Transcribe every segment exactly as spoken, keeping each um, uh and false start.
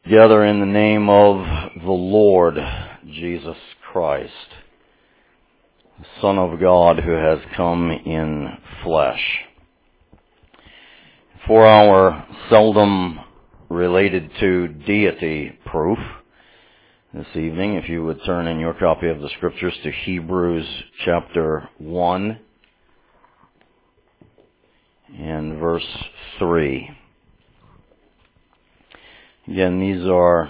Gather in the name of the Lord Jesus Christ, the Son of God who has come in flesh. For our seldom related to deity proof this evening, if you would turn in your copy of the Scriptures to Hebrews chapter one and verse three. Again, these are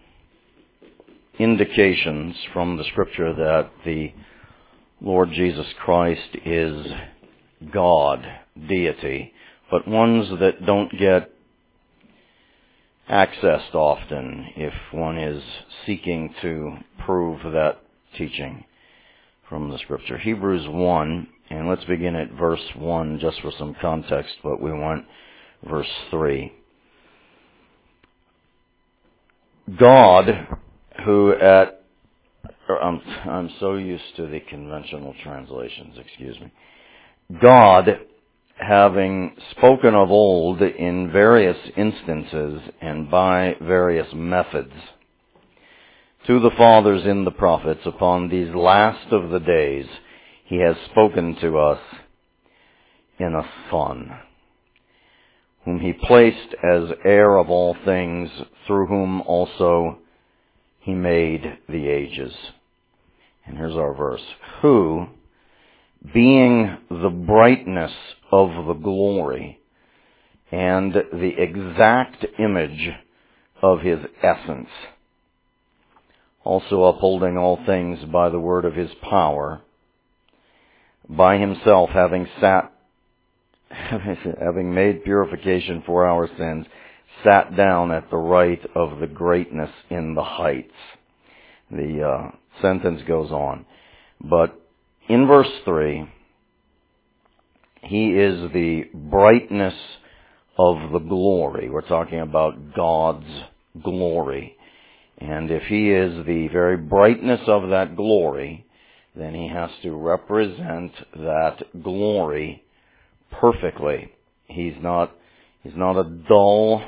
indications from the Scripture that the Lord Jesus Christ is God, deity, but ones that don't get accessed often if one is seeking to prove that teaching from the Scripture. Hebrews one, and let's begin at verse one just for some context, but we want verse three. God, who at, or I'm, I'm so used to the conventional translations, excuse me. God, having spoken of old in various instances and by various methods to the fathers in the prophets upon these last of the days, He has spoken to us in a Son, whom He placed as heir of all things, through whom also He made the ages. And here's our verse. Who, being the brightness of the glory and the exact image of His essence, also upholding all things by the word of His power, by Himself having sat having made purification for our sins, sat down at the right of the greatness in the heights. The uh, sentence goes on. But in verse three, He is the brightness of the glory. We're talking about God's glory. And if He is the very brightness of that glory, then He has to represent that glory perfectly. He's not, he's not a dull,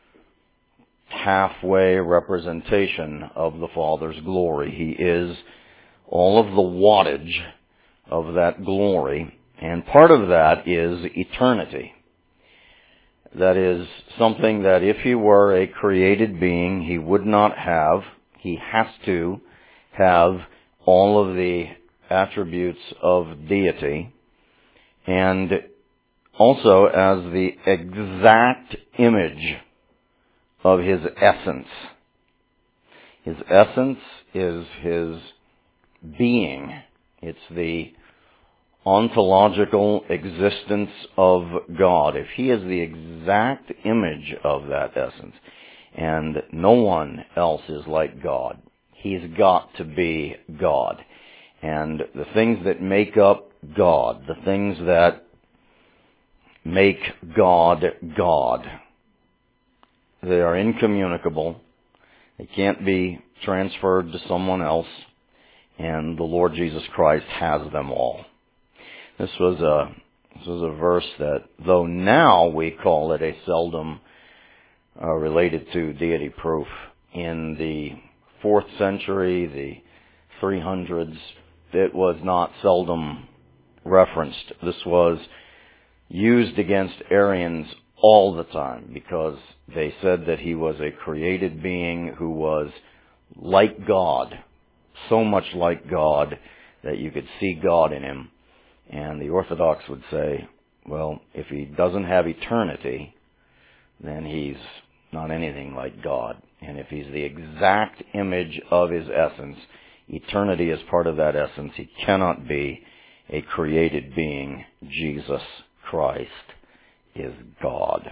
halfway representation of the Father's glory. He is all of the wattage of that glory, and part of that is eternity. That is something that if He were a created being, He would not have. He has to have all of the attributes of deity, and also as the exact image of His essence. His essence is His being. It's the ontological existence of God. If He is the exact image of that essence, and no one else is like God, He's got to be God. And the things that make up God, the things that make God God, they are incommunicable. They can't be transferred to someone else, and the Lord Jesus Christ has them all. This was a this was a verse that, though now we call it a seldom uh, related to deity proof, in the fourth century, the three hundreds, it was not seldom referenced. This was used against Arians all the time because they said that He was a created being who was like God, so much like God that you could see God in Him. And the Orthodox would say, well, if He doesn't have eternity, then He's not anything like God. And if He's the exact image of His essence, eternity is part of that essence. He cannot be a created being. Jesus Christ is God.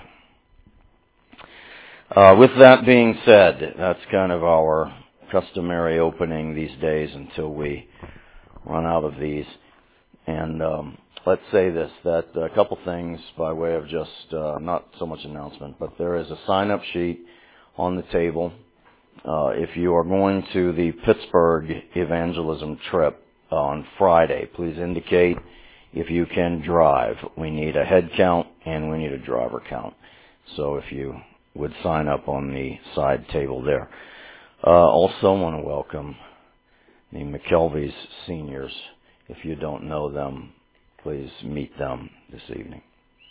Uh, with that being said, that's kind of our customary opening these days until we run out of these. And um, let's say this, that a couple things by way of just, uh, not so much announcement, but there is a sign-up sheet on the table. Uh, if you are going to the Pittsburgh evangelism trip on Friday, please indicate if you can drive. We need a head count and we need a driver count. So if you would sign up on the side table there. Uh, also want to welcome the McKelvey's seniors. If you don't know them, please meet them this evening.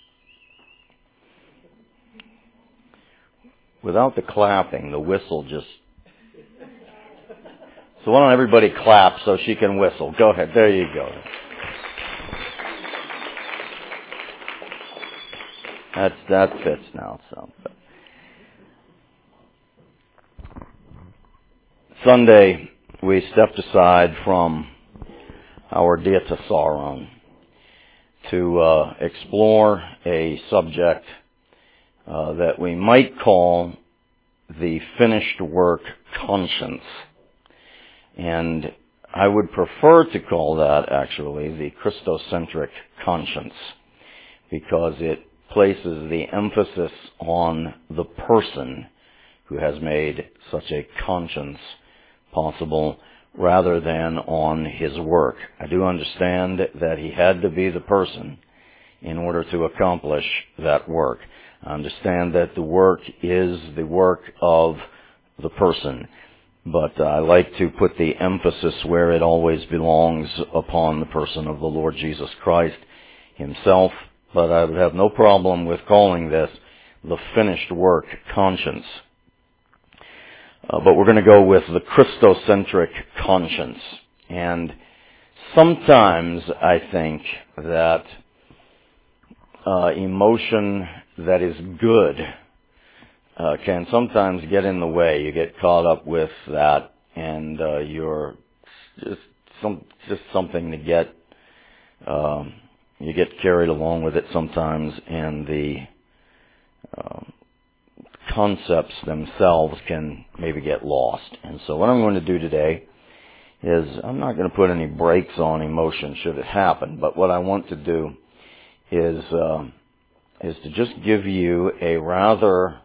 Without the clapping, the whistle just... So why don't everybody clap so she can whistle? Go ahead. There you go. That's, that fits now. So. Sunday, we stepped aside from our Diatessaron to uh, explore a subject uh, that we might call the finished work conscience. And I would prefer to call that, actually, the Christocentric conscience, because it places the emphasis on the person who has made such a conscience possible rather than on his work. I do understand that he had to be the person in order to accomplish that work. I understand that the work is the work of the person, but I like to put the emphasis where it always belongs, upon the person of the Lord Jesus Christ himself. But I would have no problem with calling this the finished work conscience. Uh, but we're going to go with the Christocentric conscience. And sometimes I think that uh, emotion that is good uh, can sometimes get in the way. You get caught up with that, and uh, you're just some just something to get. Um, you get carried along with it sometimes, and the uh, concepts themselves can maybe get lost. And so what I'm going to do today is I'm not going to put any brakes on emotion should it happen, but what I want to do is uh, is to just give you a rather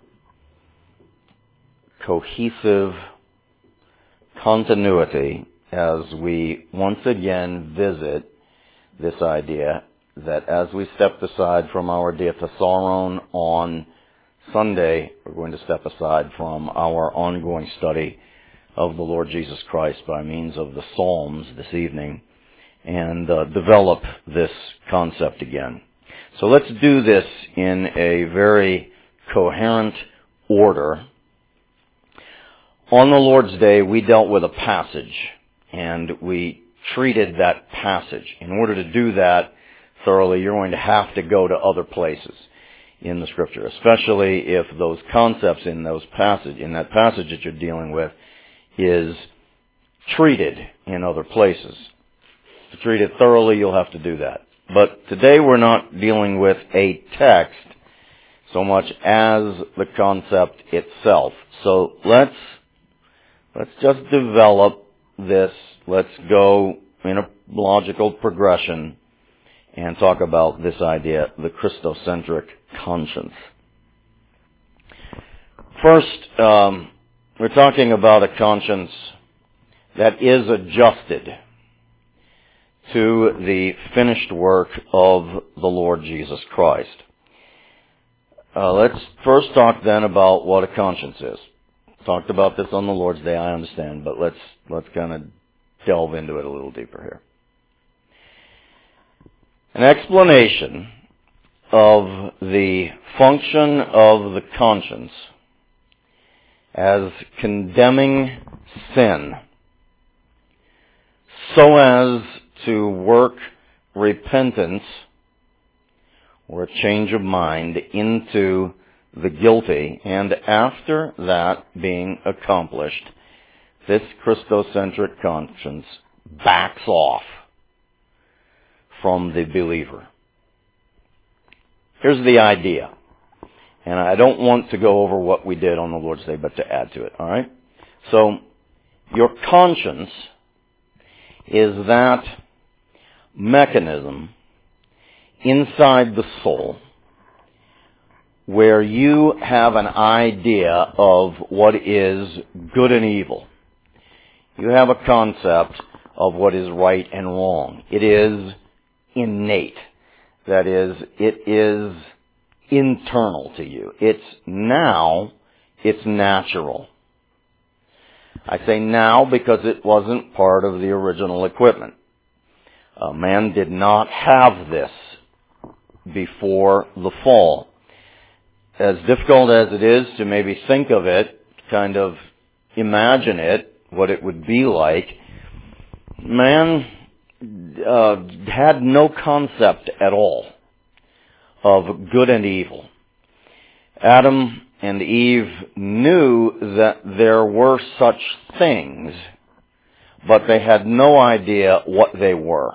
cohesive continuity as we once again visit this idea that as we stepped aside from our Diatessaron on Sunday, we're going to step aside from our ongoing study of the Lord Jesus Christ by means of the Psalms this evening and uh, develop this concept again. So let's do this in a very coherent order. On the Lord's Day, we dealt with a passage, and we treated that passage. In order to do that thoroughly, you're going to have to go to other places in the Scripture, especially if those concepts in those passage, in that passage that you're dealing with is treated in other places. To treat it thoroughly, you'll have to do that. But today we're not dealing with a text so much as the concept itself. So let's let's just develop this. Let's go in a logical progression and talk about this idea, the Christocentric conscience. First, um, we're talking about a conscience that is adjusted to the finished work of the Lord Jesus Christ. Uh, let's first talk then about what a conscience is. Talked about this on the Lord's Day, I understand, but let's let's kind of delve into it a little deeper here. An explanation of the function of the conscience as condemning sin so as to work repentance or a change of mind into the guilty, and after that being accomplished, this Christocentric conscience backs off from the believer. Here's the idea, and I don't want to go over what we did on the Lord's Day, but to add to it, all right? So, your conscience is that mechanism inside the soul where you have an idea of what is good and evil. You have a concept of what is right and wrong. It is innate. That is, it is internal to you. It's now, it's natural. I say now because it wasn't part of the original equipment. Uh, man did not have this before the fall. As difficult as it is to maybe think of it, kind of imagine it, what it would be like, man uh, had no concept at all of good and evil. Adam and Eve knew that there were such things, but they had no idea what they were.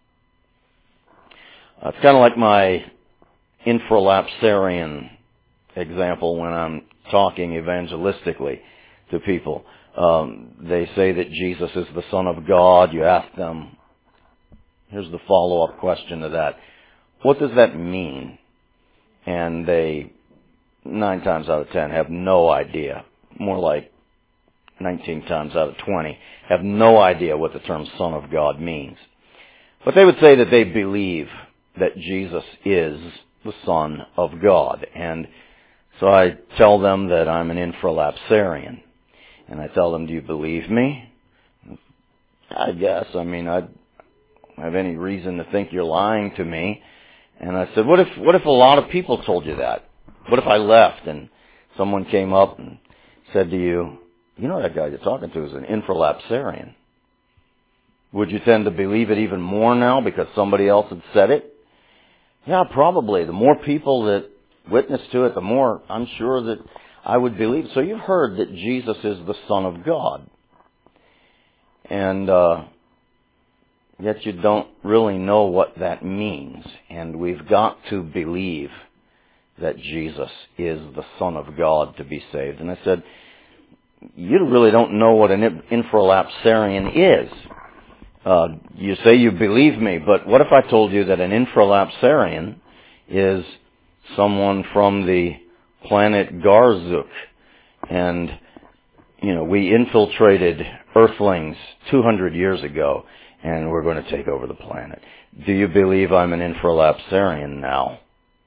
Uh, it's kind of like my infralapsarian example when I'm talking evangelistically to people. Um, they say that Jesus is the Son of God. You ask them, here's the follow-up question to that. What does that mean? And they, nine times out of ten, have no idea. More like nineteen times out of twenty, have no idea what the term Son of God means. But they would say that they believe that Jesus is the Son of God. And so I tell them that I'm an infralapsarian. And I tell them, do you believe me? I guess. I mean, I don't have any reason to think you're lying to me. And I said, what if, what if a lot of people told you that? What if I left and someone came up and said to you, you know that guy you're talking to is an infralapsarian. Would you tend to believe it even more now because somebody else had said it? Yeah, probably. The more people that witness to it, the more I'm sure that I would believe. So you've heard that Jesus is the Son of God. And uh, yet you don't really know what that means. And we've got to believe that Jesus is the Son of God to be saved. And I said, you really don't know what an infralapsarian is. Uh, you say you believe me, but what if I told you that an infralapsarian is someone from the planet Garzuk, and, you know, we infiltrated Earthlings two hundred years ago, and we're going to take over the planet. Do you believe I'm an infralapsarian now?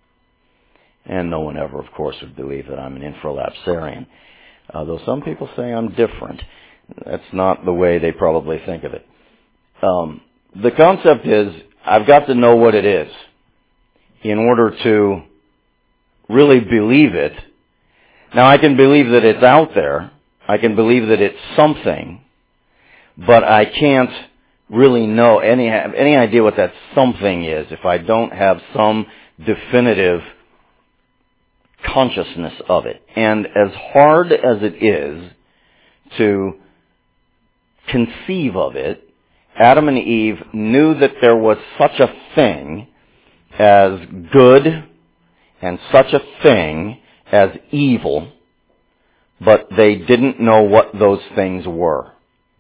And no one ever, of course, would believe that I'm an infralapsarian. Although some people say I'm different. That's not the way they probably think of it. Um, the concept is, I've got to know what it is in order to really believe it. Now, I can believe that it's out there. I can believe that it's something, but I can't really know any have any idea what that something is if I don't have some definitive consciousness of it. And as hard as it is to conceive of it, Adam and Eve knew that there was such a thing as good and such a thing as evil, but they didn't know what those things were.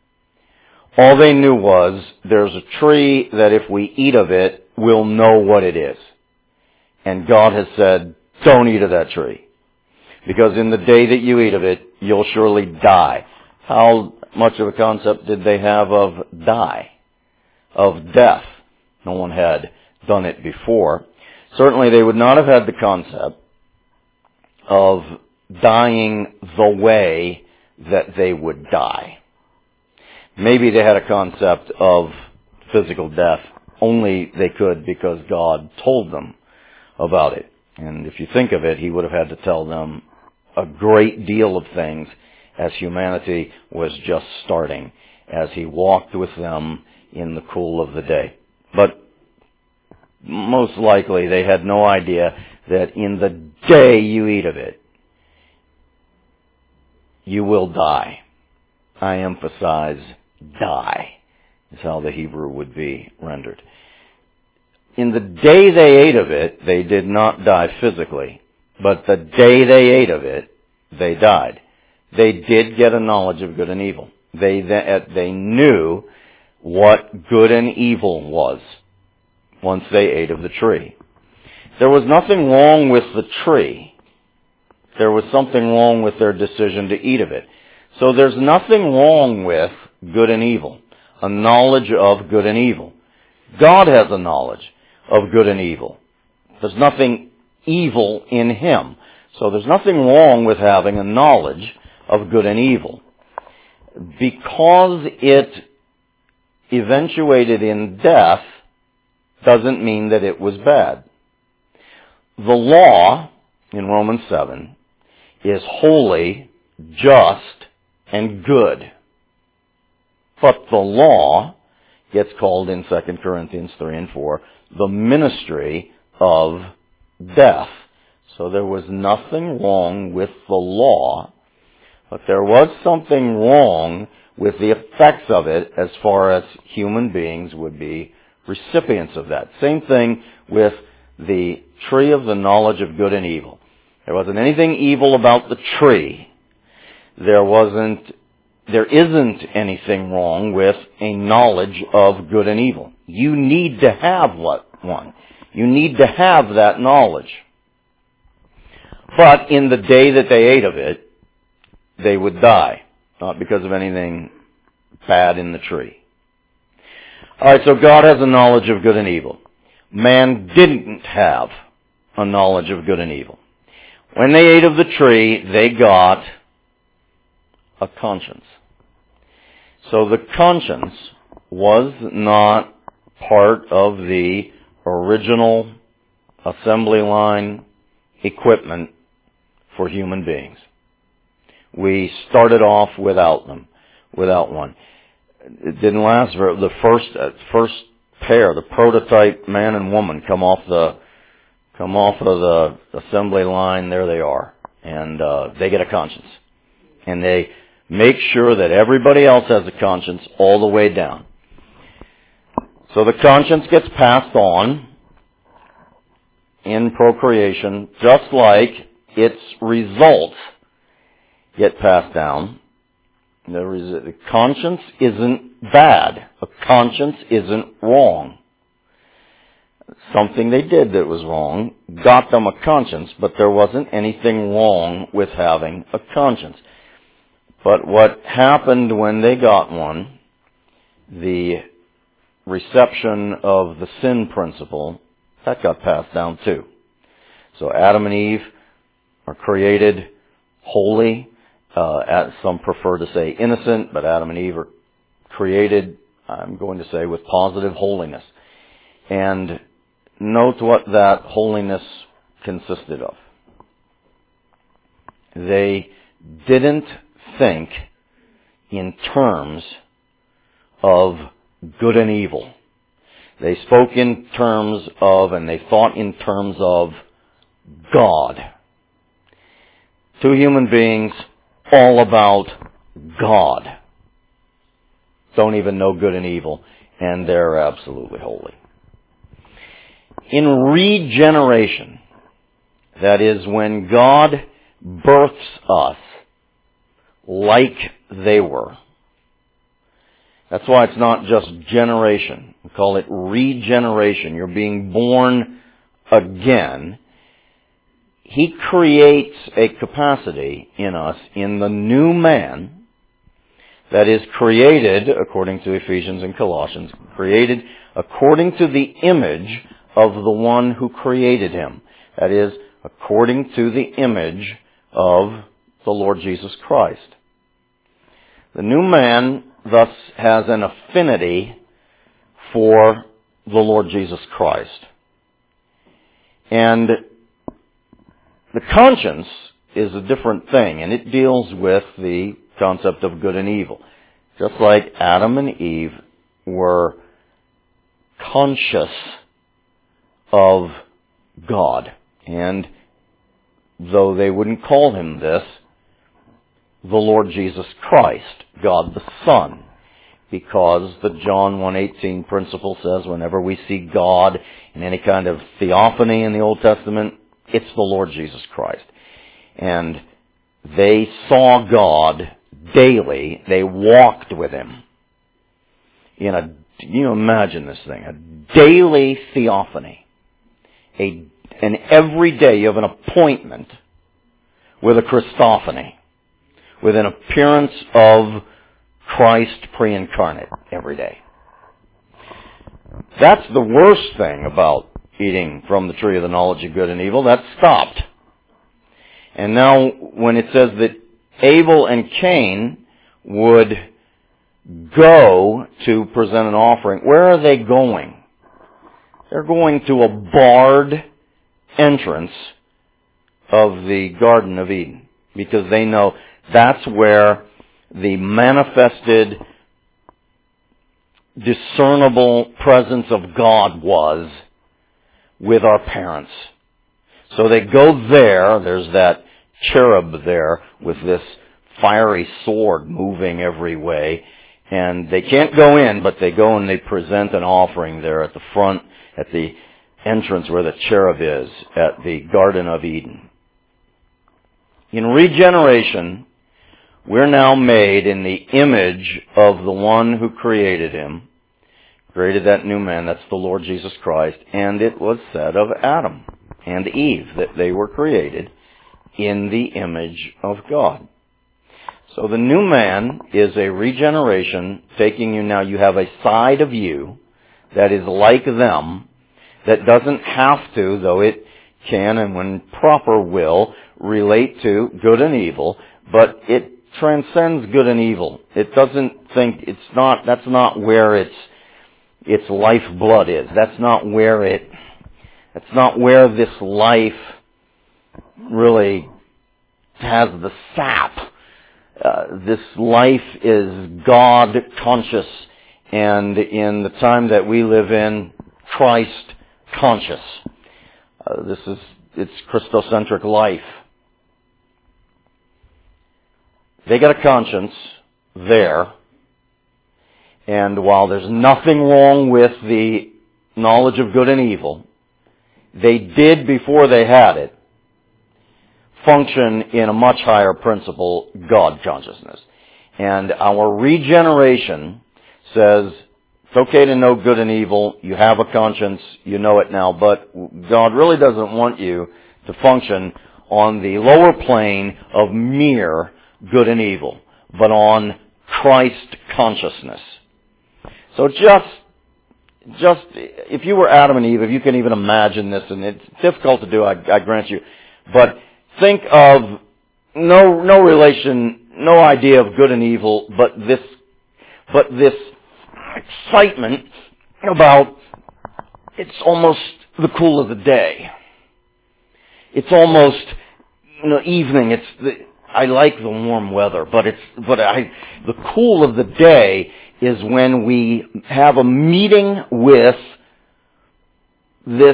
All they knew was, there's a tree that if we eat of it, we'll know what it is. And God has said, don't eat of that tree. Because in the day that you eat of it, you'll surely die. How much of a concept did they have of die? Of death? No one had done it before. Certainly they would not have had the concept of dying the way that they would die. Maybe they had a concept of physical death. Only they could because God told them about it. And if you think of it, He would have had to tell them a great deal of things as humanity was just starting, as He walked with them in the cool of the day. But most likely they had no idea that in the day you eat of it, you will die. I emphasize die, is how the Hebrew would be rendered. In the day they ate of it, they did not die physically, but the day they ate of it, they died. They did get a knowledge of good and evil. They, they knew what good and evil was once they ate of the tree. There was nothing wrong with the tree. There was something wrong with their decision to eat of it. So there's nothing wrong with good and evil, a knowledge of good and evil. God has a knowledge of good and evil. There's nothing evil in him. So there's nothing wrong with having a knowledge of good and evil. Because it eventuated in death doesn't mean that it was bad. The law, in Romans seven, is holy, just, and good. But the law gets called in Second Corinthians three and four the ministry of death. So there was nothing wrong with the law, but there was something wrong with the effects of it as far as human beings would be recipients of that. Same thing with the tree of the knowledge of good and evil. There wasn't anything evil about the tree. There wasn't, there isn't anything wrong with a knowledge of good and evil. You need to have what one. You need to have that knowledge. But in the day that they ate of it, they would die. Not because of anything bad in the tree. Alright, so God has a knowledge of good and evil. Man didn't have a knowledge of good and evil. When they ate of the tree, they got a conscience. So the conscience was not part of the original assembly line equipment for human beings. We started off without them, without one. It didn't last very, the first, uh, first pair, the prototype man and woman come off the, come off of the assembly line, there they are. And, uh, they get a conscience. And they make sure that everybody else has a conscience all the way down. So the conscience gets passed on in procreation, just like its results get passed down. The, res- the conscience isn't bad. A conscience isn't wrong. Something they did that was wrong got them a conscience, but there wasn't anything wrong with having a conscience. But what happened when they got one, the reception of the sin principle, that got passed down too. So Adam and Eve are created holy. Uh, some prefer to say innocent, but Adam and Eve are created, I'm going to say, with positive holiness. And note what that holiness consisted of. They didn't think in terms of good and evil. They spoke in terms of, and they thought in terms of God. Two human beings all about God. Don't even know good and evil, and they're absolutely holy. In regeneration, that is when God births us like they were. That's why it's not just generation. We call it regeneration. You're being born again. He creates a capacity in us, in the new man, that is created, according to Ephesians and Colossians, created according to the image of the one who created him. That is, according to the image of the Lord Jesus Christ. The new man thus has an affinity for the Lord Jesus Christ. And the conscience is a different thing, and it deals with the concept of good and evil. Just like Adam and Eve were conscious of God, and though they wouldn't call him this, the Lord Jesus Christ, God the Son, because the John one eighteen principle says whenever we see God in any kind of theophany in the Old Testament, it's the Lord Jesus Christ. And they saw God daily. They walked with him. In a, you know, imagine this thing, a daily theophany. A, and every day you have an appointment with a Christophany, with an appearance of Christ pre-incarnate every day. That's the worst thing about eating from the tree of the knowledge of good and evil. That stopped. And now when it says that Abel and Cain would go to present an offering, where are they going? They're going to a barred entrance of the Garden of Eden, because they know that's where the manifested, discernible presence of God was with our parents. So they go there. There's that cherub there with this fiery sword moving every way. And they can't go in, but they go and they present an offering there at the front, at the entrance where the cherub is, at the Garden of Eden. In regeneration, we're now made in the image of the one who created him, created that new man, that's the Lord Jesus Christ, and it was said of Adam and Eve that they were created in the image of God. So the new man is a regeneration, taking you now, you have a side of you that is like them, that doesn't have to, though it can and when proper will, relate to good and evil, but it transcends good and evil. It doesn't think, it's not, that's not where its, its lifeblood is. That's not where it, that's not where this life really has the sap. Uh, this life is God conscious, and in the time that we live in, Christ conscious. Uh, this is, it's Christocentric life. They got a conscience there, and while there's nothing wrong with the knowledge of good and evil, they did, before they had it, function in a much higher principle, God consciousness. And our regeneration says, it's okay to know good and evil, you have a conscience, you know it now, but God really doesn't want you to function on the lower plane of mere good and evil, but on Christ consciousness. So just, just, if you were Adam and Eve, if you can even imagine this, and it's difficult to do, I, I grant you, but think of no, no relation, no idea of good and evil, but this, but this excitement about, it's almost the cool of the day. It's almost, you know, evening, it's the, I like the warm weather, but it's, but I, the cool of the day is when we have a meeting with this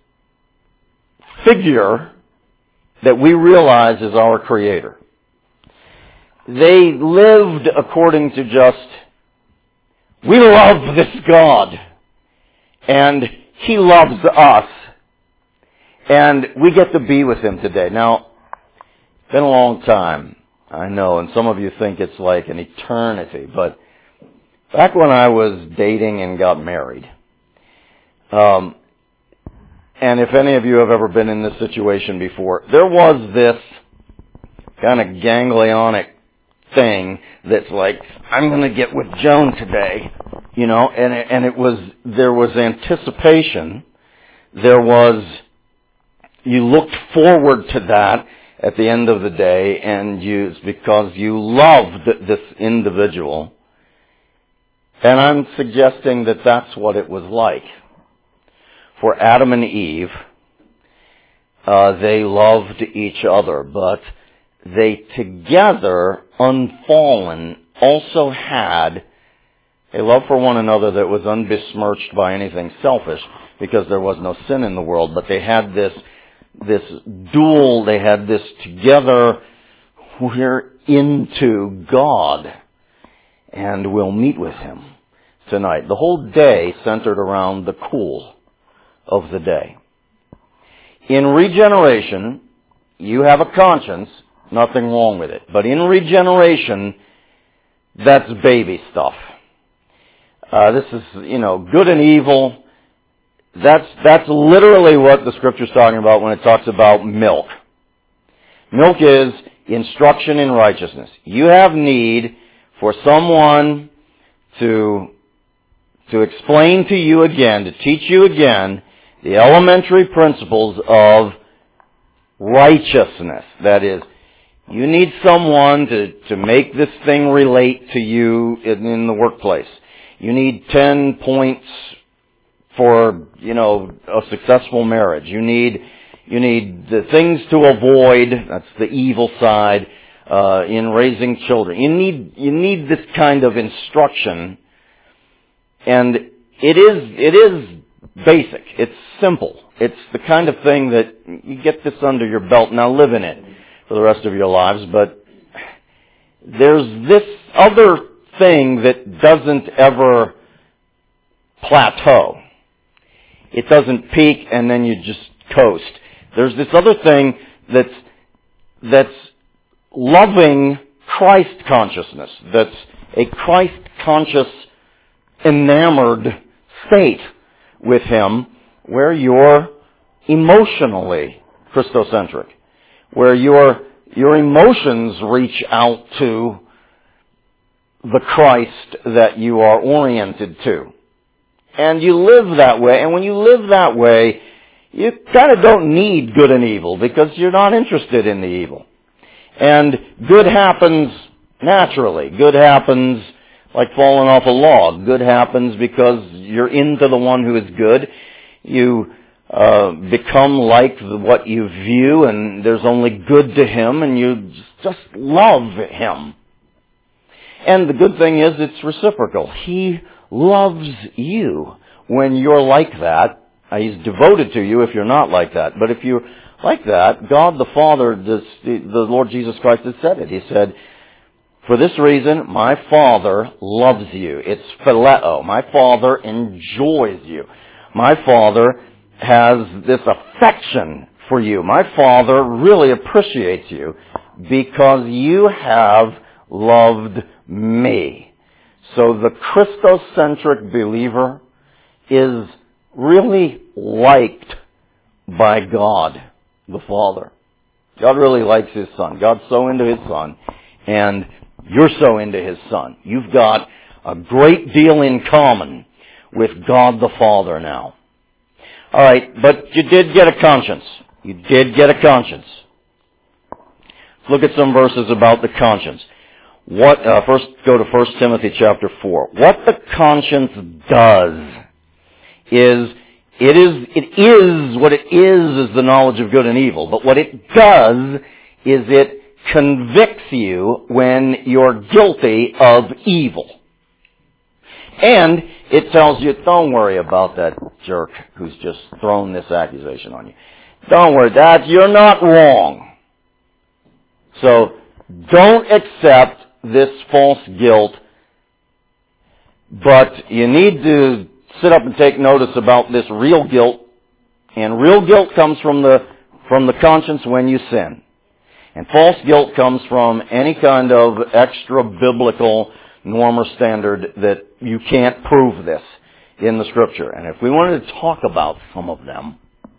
figure that we realize is our Creator. They lived according to just, we love this God, and He loves us, and we get to be with Him today. Now, it's been a long time, I know, and some of you think it's like an eternity, but back when I was dating and got married, um, and if any of you have ever been in this situation before, there was this kind of ganglionic thing that's like, I'm going to get with Joan today, you know, and it, and it was, there was anticipation, there was, you looked forward to that at the end of the day, and you, it's because you loved this individual. And I'm suggesting that that's what it was like. For Adam and Eve, uh, they loved each other, but they together, unfallen, also had a love for one another that was unbesmirched by anything selfish, because there was no sin in the world, but they had this, this dual, they had this together, we're into God, and we'll meet with Him tonight. The whole day centered around the cool of the day. In regeneration, you have a conscience, nothing wrong with it. But in regeneration, that's baby stuff. Uh, this is, you know, good and evil. That's, that's literally what the Scripture's talking about when it talks about milk. Milk is instruction in righteousness. You have need for someone to, to explain to you again, to teach you again, The elementary principles of righteousness. That is, you need someone to, to make this thing relate to you in, in the workplace. You need ten points for, you know, a successful marriage. You need, you need the things to avoid, that's the evil side, uh, in raising children. You need, you need this kind of instruction. And it is, it is basic. It's simple. It's the kind of thing that you get this under your belt, now live in it for the rest of your lives, but there's this other thing that doesn't ever plateau. It doesn't peak and then you just coast. There's this other thing that's, that's loving Christ consciousness, that's a Christ conscious, enamored state with Him, where you're emotionally Christocentric, where your, your emotions reach out to the Christ that you are oriented to. And you live that way, and when you live that way, you kind of don't need good and evil, because you're not interested in the evil. And good happens naturally. Good happens like falling off a log. Good happens because you're into the one who is good. You uh, become like the, what you view, and there's only good to Him, and you just love Him. And the good thing is it's reciprocal. He loves you when you're like that. He's devoted to you if you're not like that. But if you're like that, God the Father, the, the Lord Jesus Christ has said it. He said, for this reason, my Father loves you. It's phileo. My Father enjoys you. My Father has this affection for you. My Father really appreciates you because you have loved me. So the Christocentric believer is really liked by God the Father. God really likes His Son. God's so into His Son, and you're so into His Son. You've got a great deal in common with God the Father now. All right, but you did get a conscience. You did get a conscience. Let's look at some verses about the conscience. What? Uh, first, go to First Timothy chapter four. What the conscience does is it is it is what it is is the knowledge of good and evil. But what it does is it convicts you when you're guilty of evil. And it tells you, don't worry about that jerk who's just thrown this accusation on you. Don't worry, that you're not wrong. So don't accept this false guilt, but you need to sit up and take notice about this real guilt. And real guilt comes from the from the conscience when you sin. And false guilt comes from any kind of extra biblical norm or standard that you can't prove this in the Scripture. And if we wanted to talk about some of them,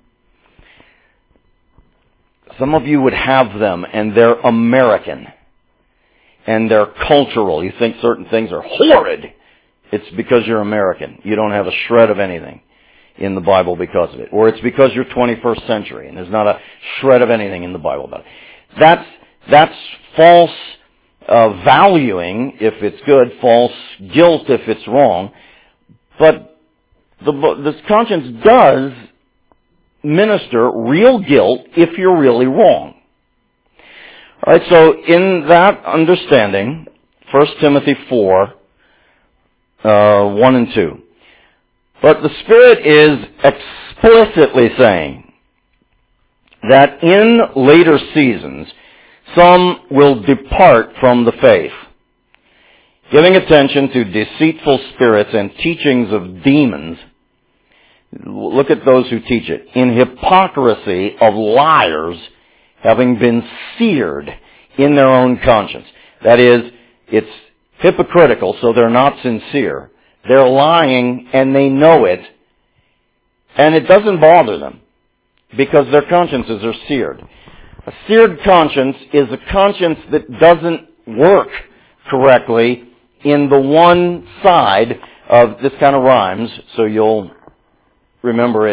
some of you would have them, and they're American. And they're cultural. You think certain things are horrid. It's because you're American. You don't have a shred of anything in the Bible because of it. Or it's because you're twenty-first century, and there's not a shred of anything in the Bible about it. That's, that's false uh, valuing if it's good, false guilt if it's wrong. But the, this conscience does minister real guilt if you're really wrong. All right, so in that understanding, First Timothy four, uh, one and two. But the Spirit is explicitly saying that in later seasons, some will depart from the faith, giving attention to deceitful spirits and teachings of demons. Look at those who teach it. In hypocrisy of liars, having been seared in their own conscience. That is, it's hypocritical, so they're not sincere. They're lying, and they know it, and it doesn't bother them, because their consciences are seared. A seared conscience is a conscience that doesn't work correctly in the one side of, this kind of rhymes, so you'll remember it.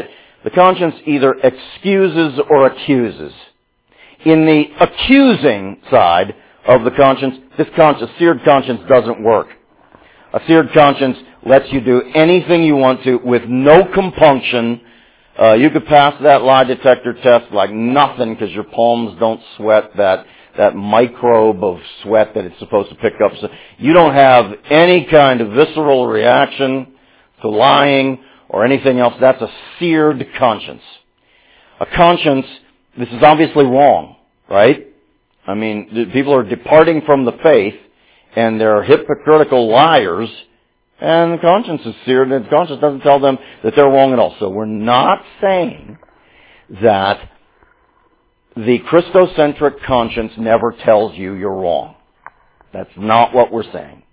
The conscience either excuses or accuses. In the accusing side of the conscience, this conscience, seared conscience doesn't work. A seared conscience lets you do anything you want to with no compunction. Uh, you could pass that lie detector test like nothing because your palms don't sweat that that microbe of sweat that it's supposed to pick up. So you don't have any kind of visceral reaction to lying or anything else. That's a seared conscience. A conscience, this is obviously wrong, right? I mean, people are departing from the faith and they're hypocritical liars, and the conscience is seared, and the conscience doesn't tell them that they're wrong at all. So we're not saying that the Christocentric conscience never tells you you're wrong. That's not what we're saying.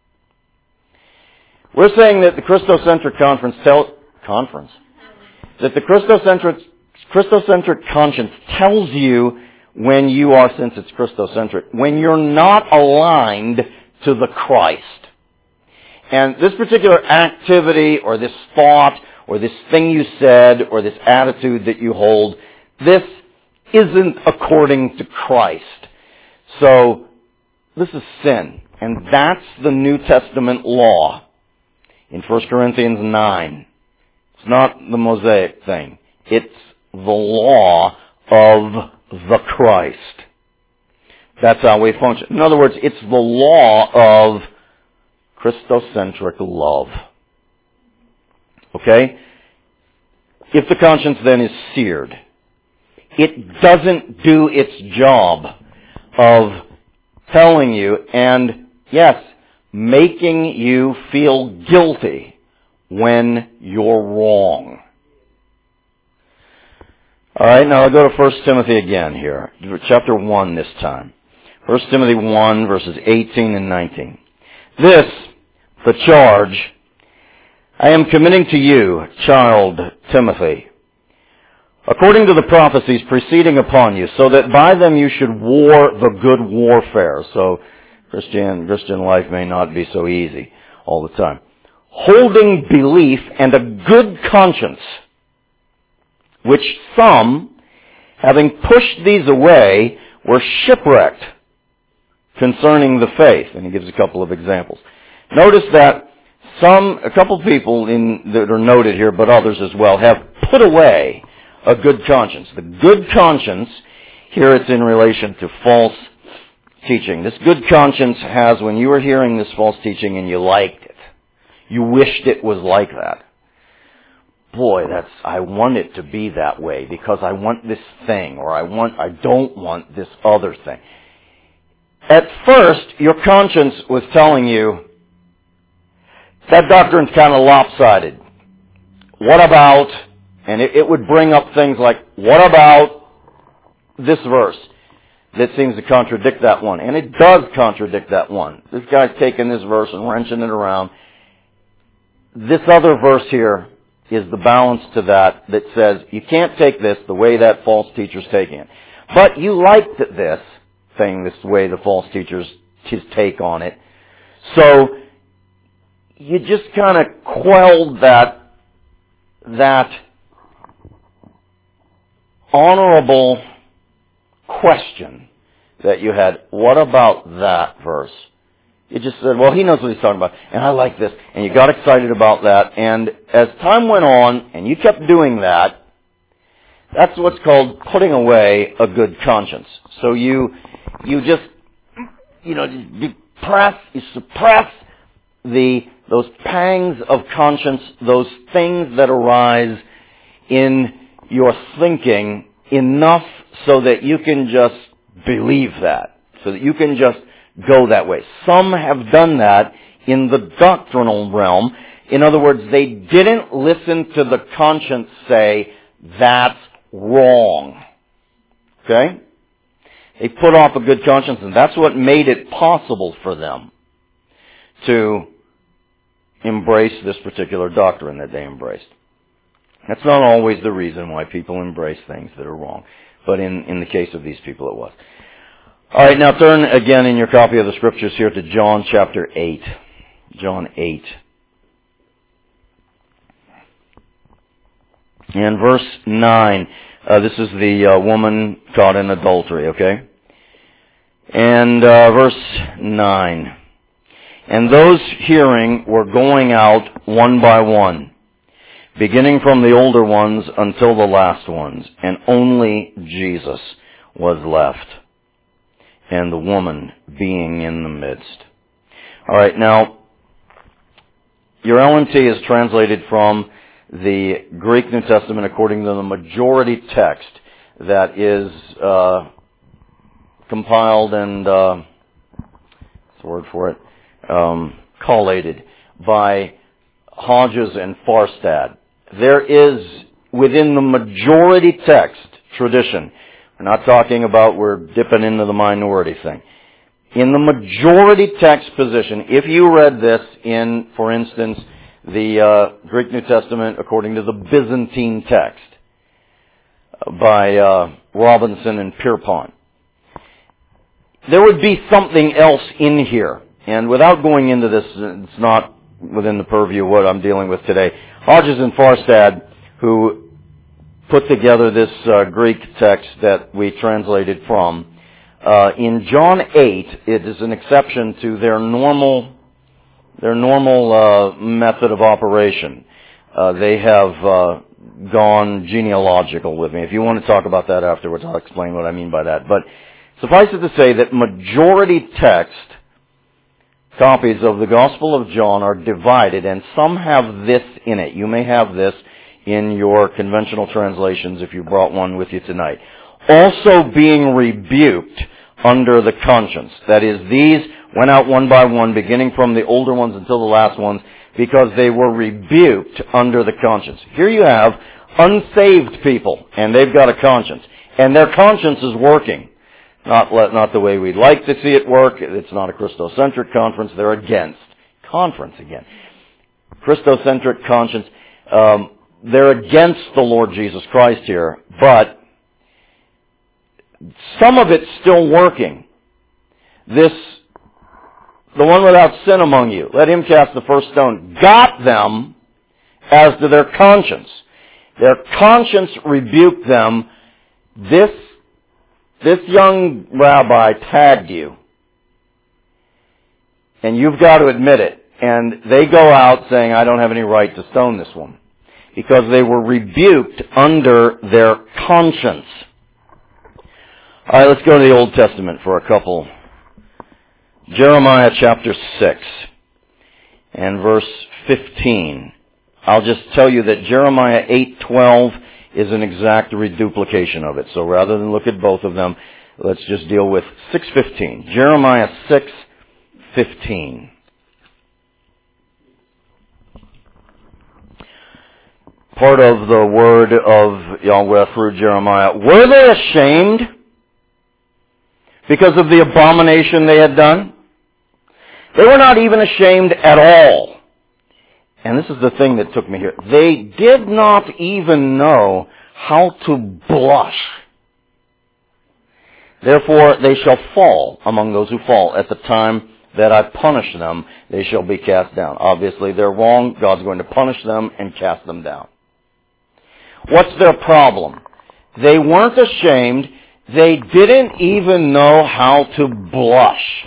We're saying that the Christocentric conference tell, conference, that the Christocentric, Christocentric conscience tells you when you are, since it's Christocentric, when you're not aligned to the Christ. And this particular activity or this thought or this thing you said or this attitude that you hold, this isn't according to Christ. So this is sin. And that's the New Testament law in First Corinthians nine. It's not the Mosaic thing. It's the law of the Christ. That's how we function. In other words, it's the law of Christocentric love. Okay? If the conscience then is seared, it doesn't do its job of telling you and, yes, making you feel guilty when you're wrong. All right, now I'll go to First Timothy again here, chapter one this time. First Timothy one, verses eighteen and nineteen. This, the charge, I am committing to you, child Timothy, according to the prophecies preceding upon you, so that by them you should war the good warfare. So Christian, Christian life may not be so easy all the time. Holding belief and a good conscience, which some, having pushed these away, were shipwrecked concerning the faith. And he gives a couple of examples. Notice that some, a couple of people in, that are noted here, but others as well, have put away a good conscience. The good conscience, here it's in relation to false teaching. This good conscience has, when you were hearing this false teaching and you liked it, you wished it was like that. Boy, that's, I want it to be that way because I want this thing, or I want, I don't want this other thing. At first, your conscience was telling you, that doctrine's kind of lopsided. What about, and it, it would bring up things like, what about this verse that seems to contradict that one? And it does contradict that one. This guy's taking this verse and wrenching it around. This other verse here is the balance to that that says you can't take this the way that false teacher's taking it. But you liked this thing, this way the false teacher's his take on it. So you just kind of quelled that that honorable question that you had. What about that verse? You just said, well, he knows what he's talking about, and I like this, and you got excited about that, and as time went on, and you kept doing that, that's what's called putting away a good conscience. So you, you just, you know, depress, you suppress the, those pangs of conscience, those things that arise in your thinking enough so that you can just believe that, so that you can just go that way. Some have done that in the doctrinal realm. In other words, they didn't listen to the conscience say, that's wrong. Okay? They put off a good conscience, and that's what made it possible for them to embrace this particular doctrine that they embraced. That's not always the reason why people embrace things that are wrong, but in, in the case of these people it was. All right, now turn again in your copy of the Scriptures here to John chapter eight. John eight. In verse nine, uh, this is the uh, woman caught in adultery, okay? And uh, verse nine. And those hearing were going out one by one, beginning from the older ones until the last ones, and only Jesus was left, and the woman being in the midst. All right, now, your L N T is translated from the Greek New Testament according to the majority text that is uh, compiled and, uh, what's the word for it, um, collated by Hodges and Farstad. There is, within the majority text tradition, we're not talking about we're dipping into the minority thing. In the majority text position, if you read this in, for instance, the uh, Greek New Testament according to the Byzantine text by uh, Robinson and Pierpont, there would be something else in here. And without going into this, it's not within the purview of what I'm dealing with today. Hodges and Farstad, who put together this uh, Greek text that we translated from, uh, in John eight, it is an exception to their normal their normal uh, method of operation. Uh, they have uh, gone genealogical with me. If you want to talk about that afterwards, I'll explain what I mean by that. But suffice it to say that majority text copies of the Gospel of John are divided, and some have this in it. You may have this in your conventional translations if you brought one with you tonight. Also being rebuked under the conscience. That is, these went out one by one, beginning from the older ones until the last ones, because they were rebuked under the conscience. Here you have unsaved people, and they've got a conscience. And their conscience is working. Not not the way we'd like to see it work. It's not a Christocentric conference. They're against. Conference again. Christocentric conscience. Um, they're against the Lord Jesus Christ here. But some of it's still working. This, the one without sin among you, let him cast the first stone, got them as to their conscience. Their conscience rebuked them. This This young rabbi tagged you, and you've got to admit it. And they go out saying, I don't have any right to stone this one, because they were rebuked under their conscience. All right, let's go to the Old Testament for a couple. Jeremiah chapter six and verse fifteen. I'll just tell you that Jeremiah eight twelve is an exact reduplication of it. So rather than look at both of them, let's just deal with six fifteen. Jeremiah six fifteen. Part of the word of Yahweh through Jeremiah. Were they ashamed because of the abomination they had done? They were not even ashamed at all. And this is the thing that took me here. They did not even know how to blush. Therefore, they shall fall among those who fall. At the time that I punish them, they shall be cast down. Obviously, they're wrong. God's going to punish them and cast them down. What's their problem? They weren't ashamed. They didn't even know how to blush.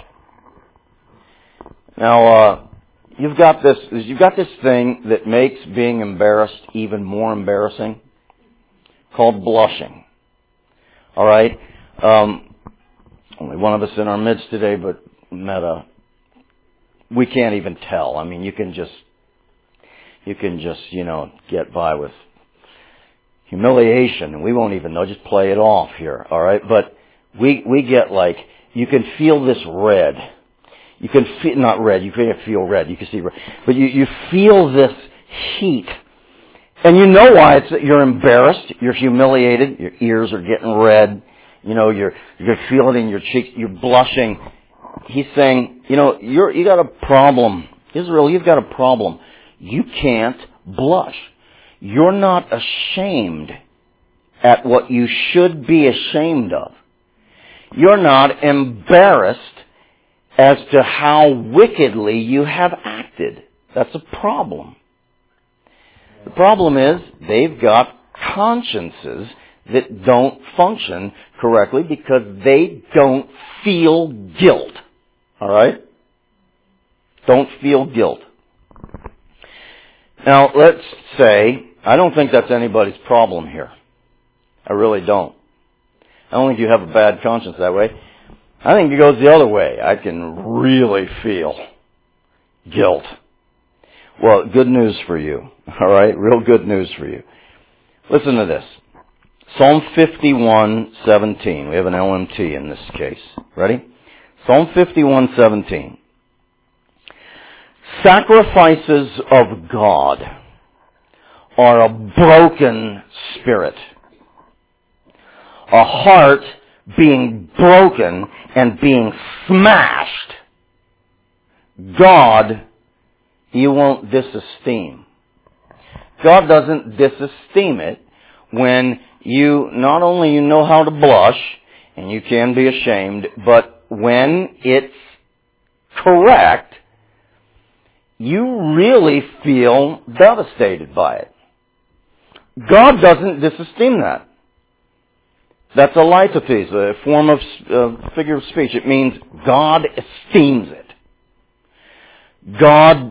Now, uh, You've got this, you've got this thing that makes being embarrassed even more embarrassing, called blushing. All right? Um, only one of us in our midst today, but Meta, we can't even tell. I mean, you can just, you can just, you know, get by with humiliation, and we won't even know. Just play it off here. All right? But we, we get like, you can feel this red. You can feel, not red, you can't feel red, you can see red. But you, you feel this heat. And you know why. It's you're embarrassed, you're humiliated, your ears are getting red, you know, you're, you can feel it in your cheeks, you're blushing. He's saying, you know, you're, you got a problem. Israel, you've got a problem. You can't blush. You're not ashamed at what you should be ashamed of. You're not embarrassed as to how wickedly you have acted. That's a problem. The problem is they've got consciences that don't function correctly because they don't feel guilt. All right? Don't feel guilt. Now, let's say, I don't think that's anybody's problem here. I really don't. I don't think you have a bad conscience that way. I think it goes the other way. I can really feel guilt. Well, good news for you. All right? Real good news for you. Listen to this. Psalm fifty-one seventeen. We have an L M T in this case. Ready? Psalm fifty-one seventeen. Sacrifices of God are a broken spirit. A heart being broken and being smashed. God, you won't disesteem. God doesn't disesteem it when you, not only you know how to blush, and you can be ashamed, but when it's correct, you really feel devastated by it. God doesn't disesteem that. That's a lithotes, a form of uh, figure of speech. It means God esteems it. God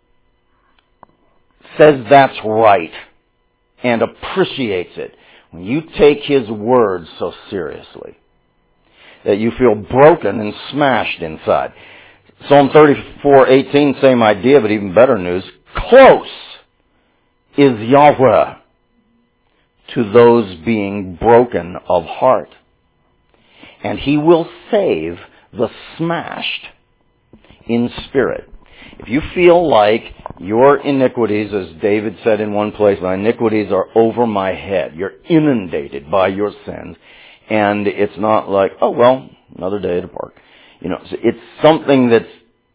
says that's right and appreciates it. When you take His words so seriously that you feel broken and smashed inside. Psalm thirty-four eighteen, same idea, but even better news. Close is Yahweh to those being broken of heart, and He will save the smashed in spirit. If you feel like your iniquities, as David said in one place, my iniquities are over my head, you're inundated by your sins, and it's not like, oh well, another day at the park. You know, it's something that's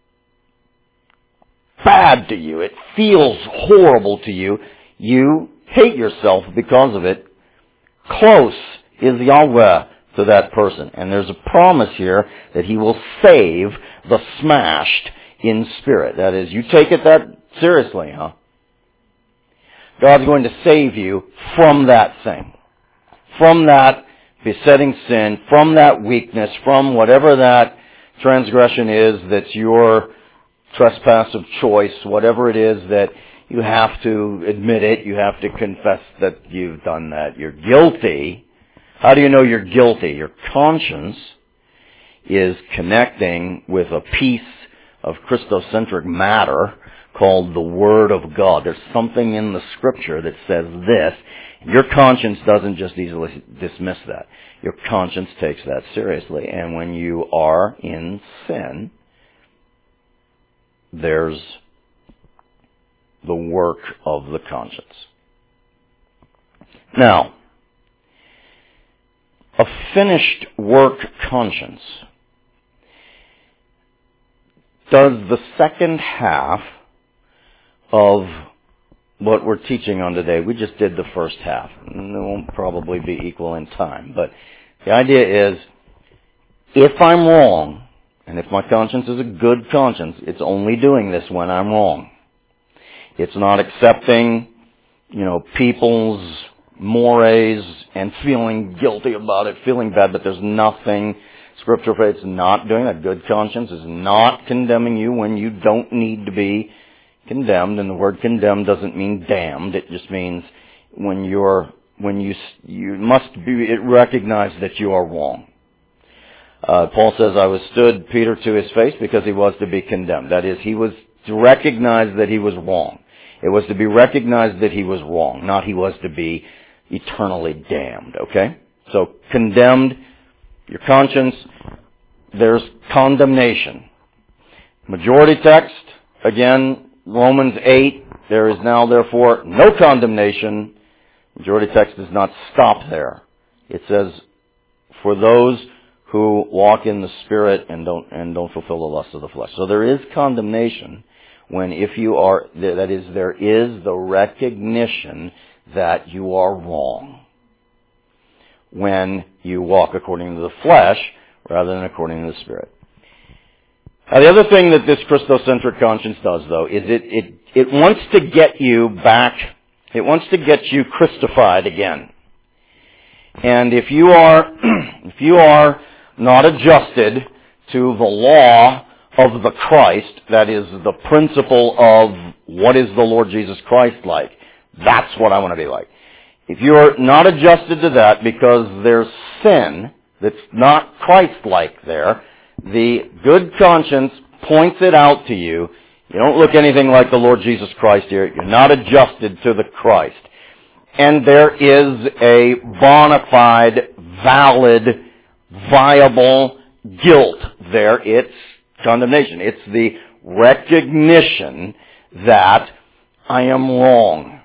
bad to you. It feels horrible to you. You hate yourself because of it. Close is Yahweh to that person. And there's a promise here that He will save the smashed in spirit. That is, you take it that seriously, huh? God's going to save you from that thing. From that besetting sin, from that weakness, from whatever that transgression is that's your trespass of choice, whatever it is that you have to admit it, you have to confess that you've done that. You're guilty. How do you know you're guilty? Your conscience is connecting with a piece of Christocentric matter called the Word of God. There's something in the Scripture that says this. Your conscience doesn't just easily dismiss that. Your conscience takes that seriously. And when you are in sin, there's the work of the conscience. Now, a finished work conscience does the second half of what we're teaching on today. We just did the first half. And it won't probably be equal in time. But the idea is, if I'm wrong, and if my conscience is a good conscience, it's only doing this when I'm wrong. It's not accepting, you know, people's mores and feeling guilty about it, feeling bad, but there's nothing Scripture for it's not doing. A good conscience is not condemning you when you don't need to be condemned. And the word condemned doesn't mean damned. It just means when you're, when you, you must be recognize that you are wrong. Uh, Paul says, I withstood Peter to his face because he was to be condemned. That is, he was to recognize that he was wrong. It was to be recognized that he was wrong, not he was to be eternally damned, okay? So, condemned, your conscience, there's condemnation. Majority text, again, Romans eight, there is now therefore no condemnation. Majority text does not stop there. It says, for those who walk in the Spirit and don't and don't fulfill the lusts of the flesh. So there is condemnation when if you are, that is, there is the recognition that you are wrong when you walk according to the flesh rather than according to the Spirit. Now the other thing that this Christocentric conscience does, though, is it, it, it wants to get you back It wants to get you Christified again. And if you are, if you are not adjusted to the law of the Christ, that is the principle of what is the Lord Jesus Christ like, that's what I want to be like. If you're not adjusted to that because there's sin that's not Christ-like there, the good conscience points it out to you. You don't look anything like the Lord Jesus Christ here. You're not adjusted to the Christ. And there is a bona fide, valid, viable guilt there. It's condemnation. It's the recognition that I am wrong.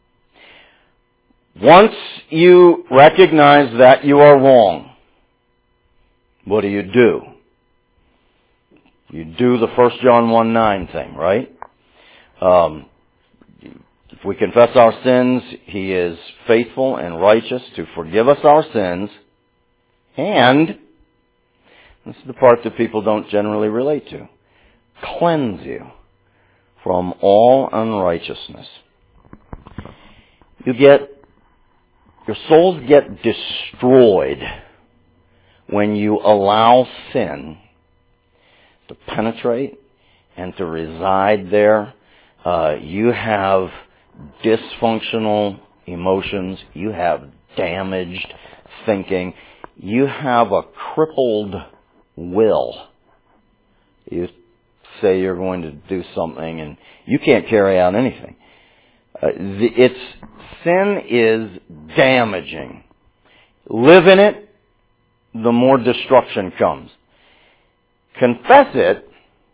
Once you recognize that you are wrong, what do you do? You do the First John one nine thing, right? Um, if we confess our sins, He is faithful and righteous to forgive us our sins, and, this is the part that people don't generally relate to, cleanse you from all unrighteousness. You get, your souls get destroyed when you allow sin to penetrate and to reside there. Uh, you have dysfunctional emotions. You have damaged thinking. You have a crippled will. You say you're going to do something and you can't carry out anything. Uh, the, it's, sin is damaging. Live in it, the more destruction comes. Confess it,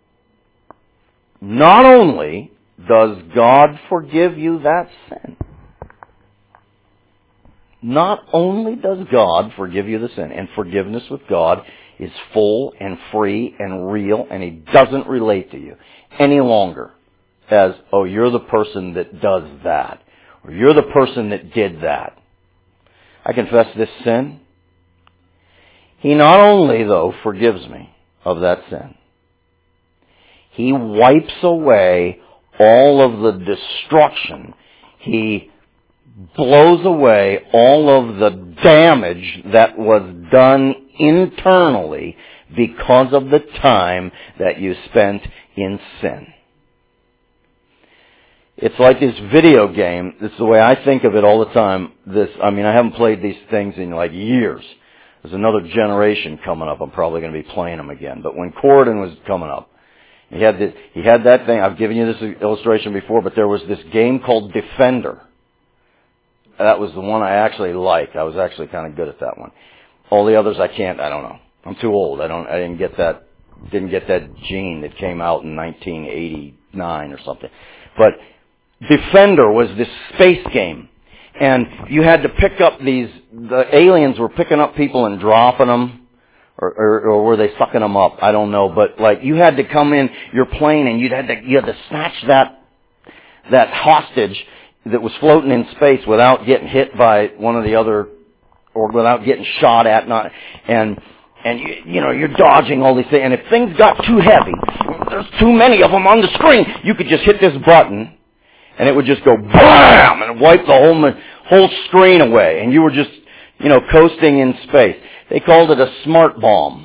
not only does God forgive you that sin, not only does God forgive you the sin, and forgiveness with God is full and free and real, and He doesn't relate to you any longer as, oh, you're the person that does that, or you're the person that did that. I confess this sin. He not only, though, forgives me of that sin, He wipes away all of the destruction. He blows away all of the damage that was done internally because of the time that you spent in sin. It's like this video game. This is the way I think of it all the time. This, I mean, I haven't played these things in like years. There's another generation coming up. I'm probably going to be playing them again. But when Corridon was coming up, he had this, he had that thing. I've given you this illustration before, but there was this game called Defender. That was the one I actually liked. I was actually kind of good at that one. All the others I can't. I don't know. I'm too old. I don't. I didn't get that. Didn't get that gene that came out in nineteen eighty-nine or something. But Defender was this space game. And you had to pick up these, the aliens were picking up people and dropping them, or, or, or were they sucking them up? I don't know. But like, you had to come in your plane and you'd had to, you had to snatch that, that hostage that was floating in space without getting hit by one of the other, or without getting shot at, not, and, and you, you know, you're dodging all these things. And if things got too heavy, there's too many of them on the screen, you could just hit this button, and it would just go BAM! And wipe the whole, whole screen away. And you were just, you know, coasting in space. They called it a smart bomb.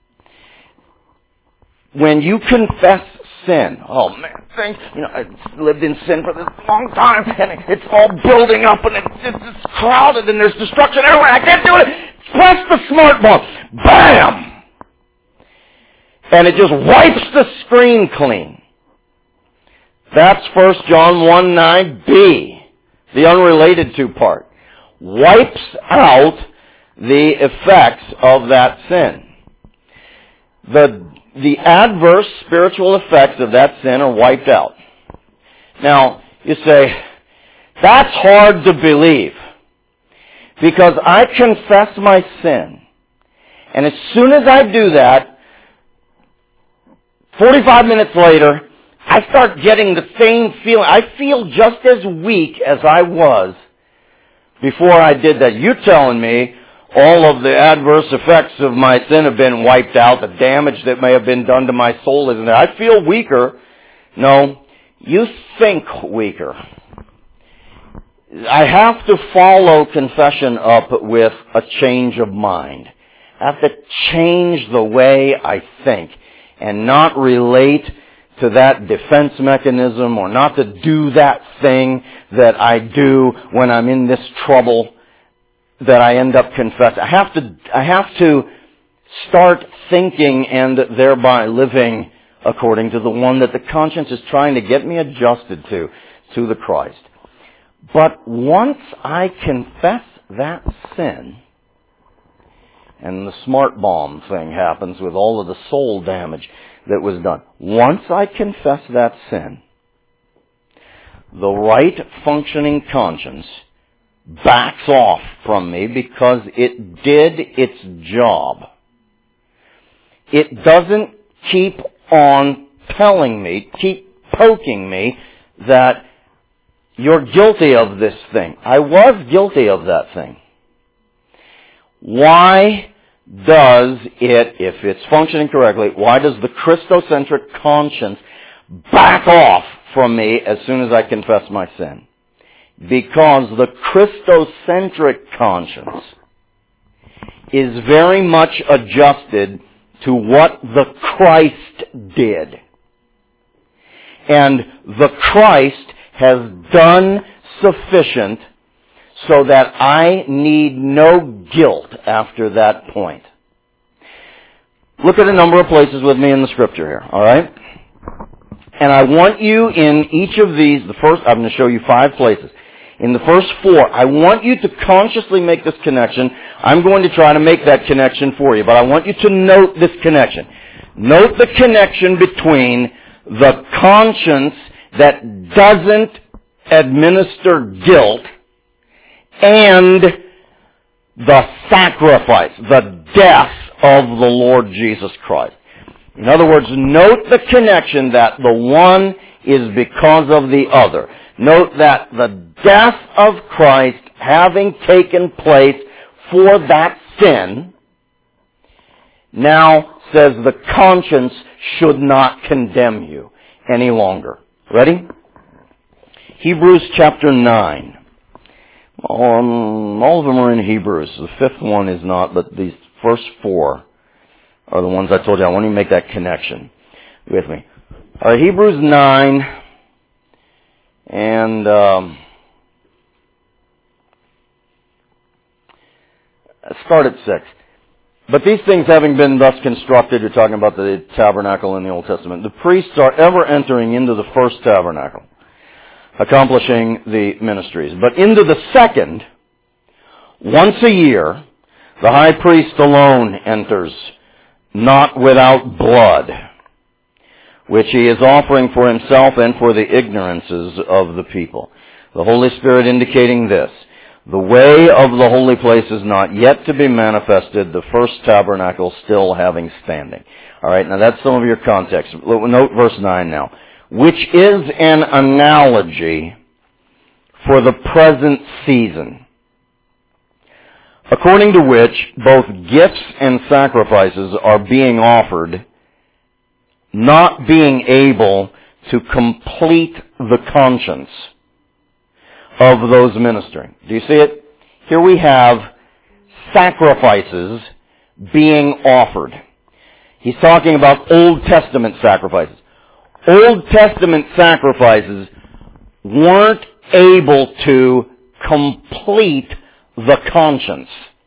When you confess sin, oh man, thanks, you know, I've lived in sin for this long time, and it's all building up, and it's, it's crowded, and there's destruction everywhere, I can't do it. Press the smart bomb. BAM! And it just wipes the screen clean. That's First John one nine b, the unrelated to part. Wipes out the effects of that sin. The, the adverse spiritual effects of that sin are wiped out. Now, you say, that's hard to believe. Because I confess my sin. And as soon as I do that, forty-five minutes later, I start getting the same feeling. I feel just as weak as I was before I did that. You're telling me all of the adverse effects of my sin have been wiped out. The damage that may have been done to my soul isn't there. I feel weaker. No, you think weaker. I have to follow confession up with a change of mind. I have to change the way I think and not relate to that defense mechanism or not to do that thing that I do when I'm in this trouble that I end up confessing. I have to, I have to start thinking and thereby living according to the one that the conscience is trying to get me adjusted to, to the Christ. But once I confess that sin, and the smart bomb thing happens with all of the soul damage that was done. Once I confess that sin, the right functioning conscience backs off from me because it did its job. It doesn't keep on telling me, keep poking me that you're guilty of this thing. I was guilty of that thing. Why does it, if it's functioning correctly, why does the Christocentric conscience back off from me as soon as I confess my sin? Because the Christocentric conscience is very much adjusted to what the Christ did. And the Christ has done sufficient so that I need no guilt after that point. Look at a number of places with me in the Scripture here, all right? And I want you in each of these, the first, I'm going to show you five places. In the first four, I want you to consciously make this connection. I'm going to try to make that connection for you, but I want you to note this connection. Note the connection between the conscience that doesn't administer guilt and the sacrifice, the death of the Lord Jesus Christ. In other words, note the connection that the one is because of the other. Note that the death of Christ having taken place for that sin now says the conscience should not condemn you any longer. Ready? Hebrews chapter nine. Um, all of them are in Hebrews. The fifth one is not, but these first four are the ones I told you. I want you to make that connection with me. All right, Hebrews nine, and um, start at six. But these things having been thus constructed, you're talking about the tabernacle in the Old Testament, the priests are ever entering into the first tabernacle, accomplishing the ministries. But into the second, once a year, the high priest alone enters, not without blood, which he is offering for himself and for the ignorances of the people. The Holy Spirit indicating this: the way of the holy place is not yet to be manifested, the first tabernacle still having standing. All right, now that's some of your context. Note verse nine now. Which is an analogy for the present season, according to which both gifts and sacrifices are being offered, not being able to complete the conscience of those ministering. Do you see it? Here we have sacrifices being offered. He's talking about Old Testament sacrifices. Old Testament sacrifices weren't able to complete the conscience.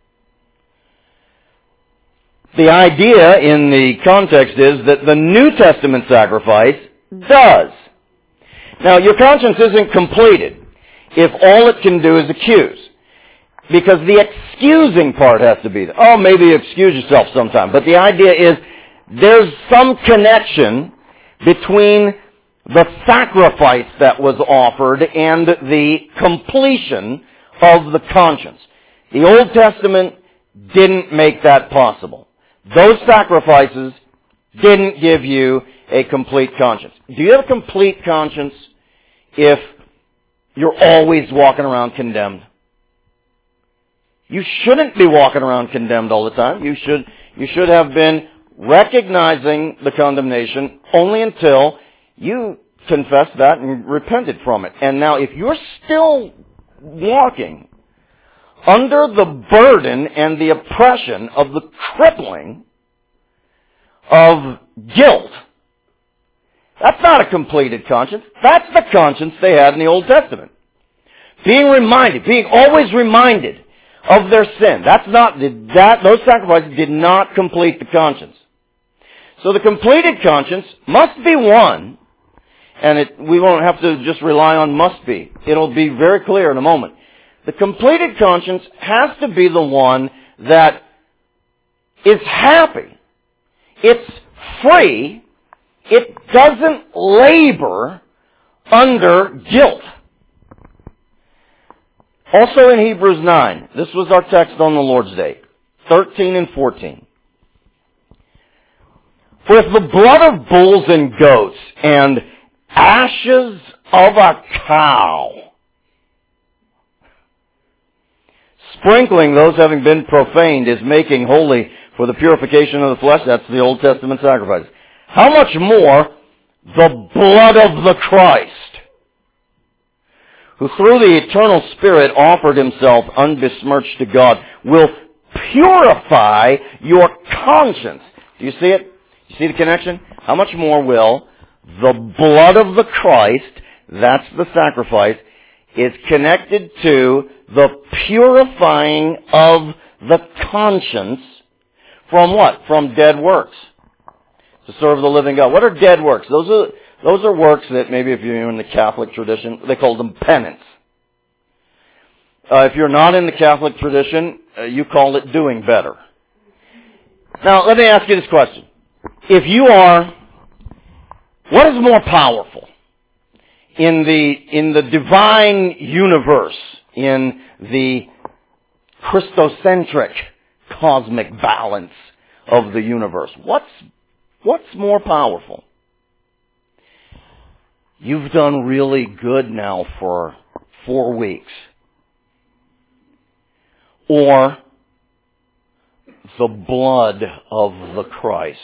The idea in the context is that the New Testament sacrifice does. Now, your conscience isn't completed if all it can do is accuse. Because the excusing part has to be there. Oh, maybe you excuse yourself sometime. But the idea is there's some connection between the sacrifice that was offered and the completion of the conscience. The Old Testament didn't make that possible. Those sacrifices didn't give you a complete conscience. Do you have a complete conscience if you're always walking around condemned? You shouldn't be walking around condemned all the time. You should, you should have been recognizing the condemnation only until you confessed that and repented from it. And now if you're still walking under the burden and the oppression of the crippling of guilt. That's not a completed conscience. That's the conscience they had in the Old Testament. Being reminded, being always reminded of their sin. That's not, that, those sacrifices did not complete the conscience. So the completed conscience must be one, and it, we won't have to just rely on must be. It'll be very clear in a moment. The completed conscience has to be the one that is happy. It's free. It doesn't labor under guilt. Also in Hebrews nine, this was our text on the Lord's Day, thirteen and fourteen. For if the blood of bulls and goats and ashes of a cow, sprinkling those having been profaned, is making holy for the purification of the flesh, that's the Old Testament sacrifice, how much more the blood of the Christ, who through the eternal Spirit offered himself unbesmirched to God, will purify your conscience. Do you see it? You see the connection? How much more will the blood of the Christ, that's the sacrifice, is connected to the purifying of the conscience from what? From dead works. To serve the living God. What are dead works? Those are those are works that maybe if you're in the Catholic tradition, they call them penance. Uh, if you're not in the Catholic tradition, uh, you call it doing better. Now, let me ask you this question. If you are, what is more powerful in the in the divine universe, in the Christocentric cosmic balance of the universe? What's what's more powerful? You've done really good now for four weeks. Or the blood of the Christ.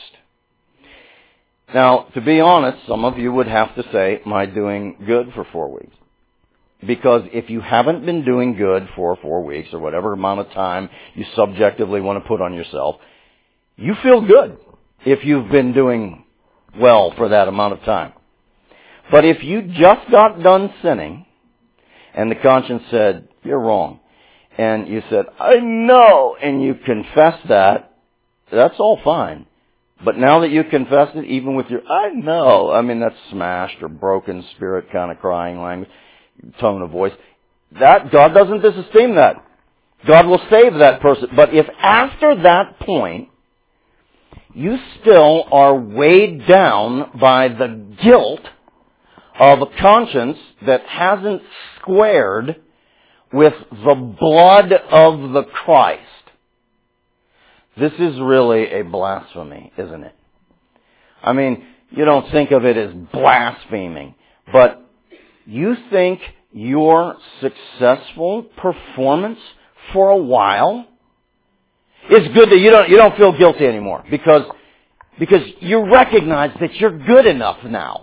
Now, to be honest, some of you would have to say, am I doing good for four weeks? Because if you haven't been doing good for four weeks, or whatever amount of time you subjectively want to put on yourself, you feel good if you've been doing well for that amount of time. But if you just got done sinning, and the conscience said, you're wrong, and you said, I know, and you confess that, that's all fine. But now that you confessed it, even with your, I know, I mean, that's smashed or broken spirit kind of crying language, tone of voice, that, God doesn't disesteem that. God will save that person. But if after that point, you still are weighed down by the guilt of a conscience that hasn't squared with the blood of the Christ, this is really a blasphemy, isn't it? I mean, you don't think of it as blaspheming, but you think your successful performance for a while is good that you don't you don't feel guilty anymore because because you recognize that you're good enough now.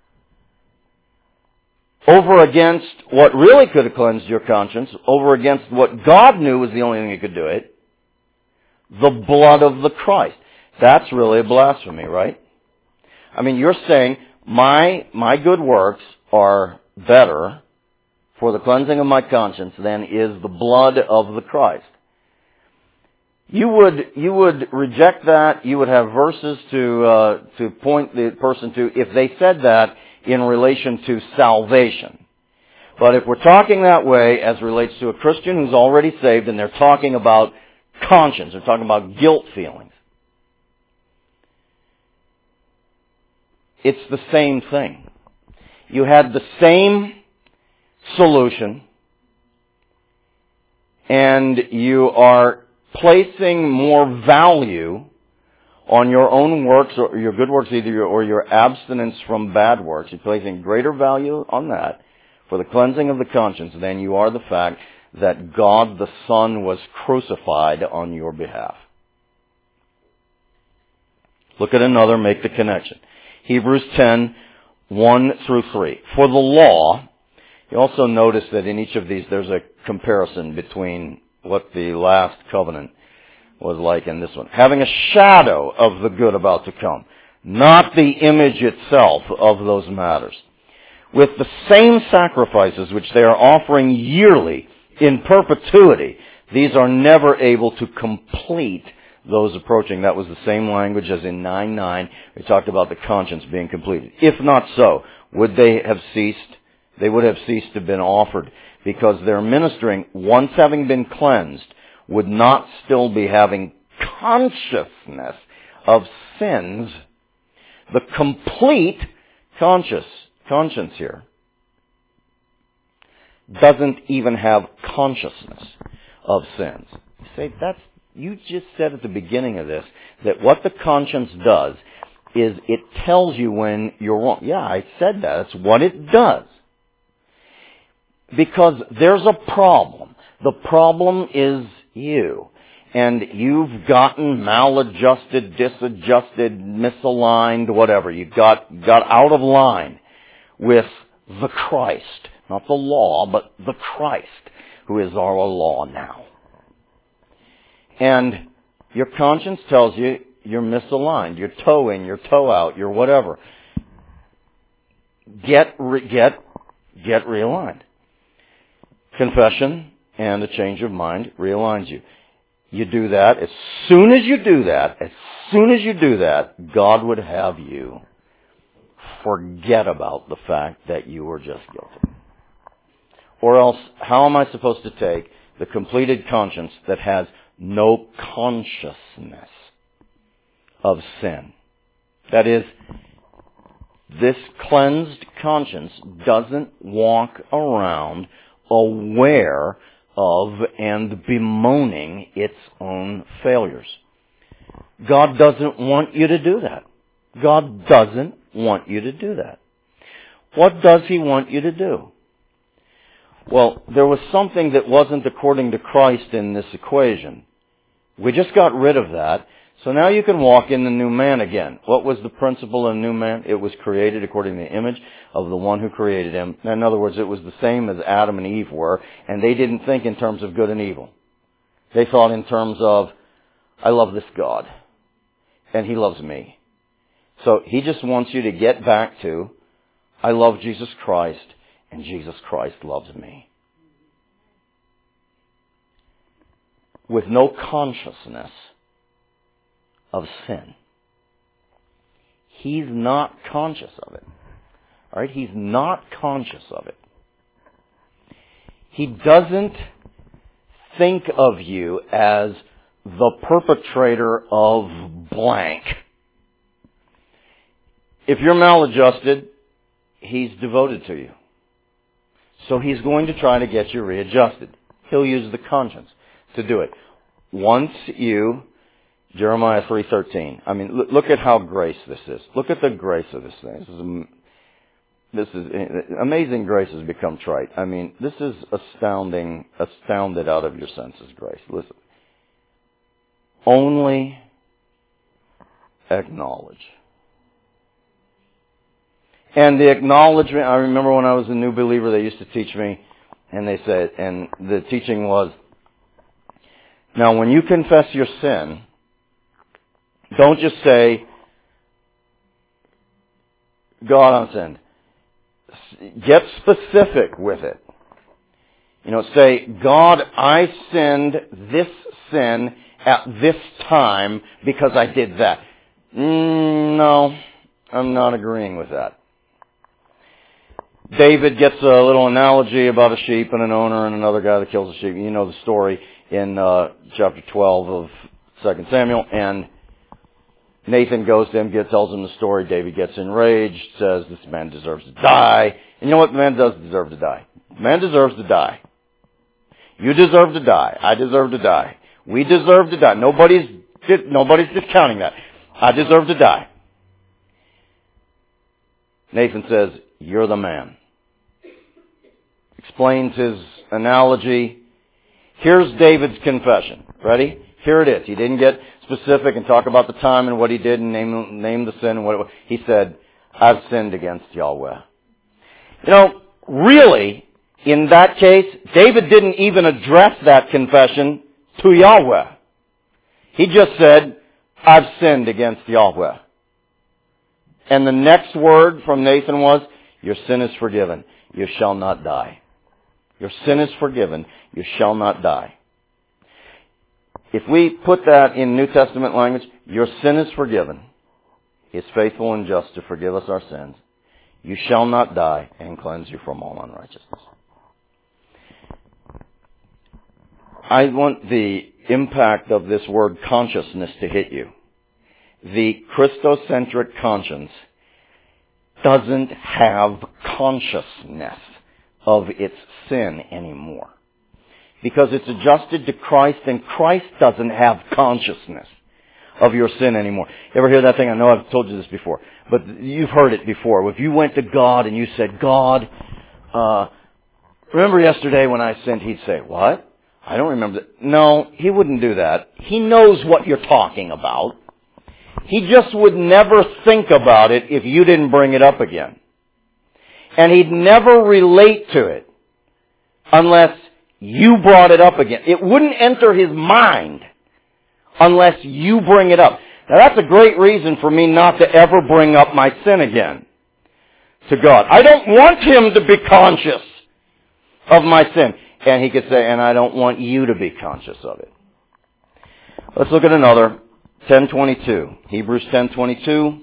Over against what really could have cleansed your conscience, over against what God knew was the only thing that could do it, the blood of the Christ. That's really a blasphemy, right? I mean, you're saying, my my good works are better for the cleansing of my conscience than is the blood of the Christ. You would you would reject that. You would have verses to uh, to point the person to if they said that in relation to salvation. But if we're talking that way as relates to a Christian who's already saved and they're talking about conscience, they're talking about guilt feelings, it's the same thing. You had the same solution and you are placing more value on your own works, or your good works, either your, or your abstinence from bad works. You're placing greater value on that for the cleansing of the conscience than you are the fact that God the Son was crucified on your behalf. Look at another, make the connection. Hebrews ten, one through three. For the law You also notice that in each of these there's a comparison between what the last covenant was like and this one. Having a shadow of the good about to come, not the image itself of those matters. With the same sacrifices which they are offering yearly in perpetuity, these are never able to complete those approaching. That was the same language as in nine nine. We talked about the conscience being completed. If not so, would they have ceased? They would have ceased to have been offered, because their ministering, once having been cleansed, would not still be having consciousness of sins. The complete conscious, conscience here doesn't even have consciousness of sins. You say, that's, you just said at the beginning of this that what the conscience does is it tells you when you're wrong. Yeah, I said that. That's what it does. Because there's a problem. The problem is you. And you've gotten maladjusted, disadjusted, misaligned, whatever. You got, got out of line with the Christ. Not the law, but the Christ, who is our law now. And your conscience tells you you're misaligned. You're toe in, you're toe out, you're whatever. Get, re, get, get realigned. Confession and a change of mind realigns you. You do that. As soon as you do that, as soon as you do that, God would have you forget about the fact that you were just guilty. Or else, how am I supposed to take the completed conscience that has no consciousness of sin? That is, this cleansed conscience doesn't walk around aware of and bemoaning its own failures. God doesn't want you to do that. God doesn't want you to do that. What does He want you to do? Well, there was something that wasn't according to Christ in this equation. We just got rid of that. So now you can walk in the new man again. What was the principle of the new man? It was created according to the image of the one who created him. In other words, it was the same as Adam and Eve were, and they didn't think in terms of good and evil. They thought in terms of, I love this God, and He loves me. So He just wants you to get back to, I love Jesus Christ, and Jesus Christ loves me. With no consciousness of sin. He's not conscious of it. All right? He's not conscious of it. He doesn't think of you as the perpetrator of blank. If you're maladjusted, He's devoted to you. So He's going to try to get you readjusted. He'll use the conscience to do it. Once you Jeremiah three thirteen. I mean, look, look at how grace this is. Look at the grace of this thing. This is, this is amazing grace has become trite. I mean, this is astounding, astounded out of your senses grace. Listen. Only acknowledge. And the acknowledgement, I remember when I was a new believer, they used to teach me, and they said, and the teaching was, now when you confess your sin, don't just say, God, I'm sinned. Get specific with it. You know, say, God, I sinned this sin at this time because I did that. Mm, no, I'm not agreeing with that. David gets a little analogy about a sheep and an owner and another guy that kills a sheep. You know the story in uh, chapter twelve of Second Samuel, and Nathan goes to him, gets, tells him the story. David gets enraged, says this man deserves to die. And you know what? The man does deserve to die. The man deserves to die. You deserve to die. I deserve to die. We deserve to die. Nobody's, nobody's discounting that. I deserve to die. Nathan says, you're the man. Explains his analogy. Here's David's confession. Ready? Here it is. He didn't get specific and talk about the time and what he did and name, name the sin and what it was. He said, I've sinned against Yahweh. You know, really, In that case, David didn't even address that confession to Yahweh. He just said, I've sinned against Yahweh. And the next word from Nathan was, your sin is forgiven. You shall not die. Your sin is forgiven. You shall not die. If we put that in New Testament language, your sin is forgiven. He is faithful and just to forgive us our sins. You shall not die and cleanse you from all unrighteousness. I want the impact of this word consciousness to hit you. The Christocentric conscience doesn't have consciousness of its sin anymore. Because it's adjusted to Christ, and Christ doesn't have consciousness of your sin anymore. You ever hear that thing? I know I've told you this before, but you've heard it before. If you went to God and you said, God, uh, remember yesterday when I sinned? He'd say, what? I don't remember that. No, he wouldn't do that. He knows what you're talking about. He just would never think about it if you didn't bring it up again. And he'd never relate to it unless you brought it up again. It wouldn't enter his mind unless you bring it up. Now that's a great reason for me not to ever bring up my sin again to God. I don't want him to be conscious of my sin. And he could say, and I don't want you to be conscious of it. Let's look at another. ten twenty-two. Hebrews ten twenty-two.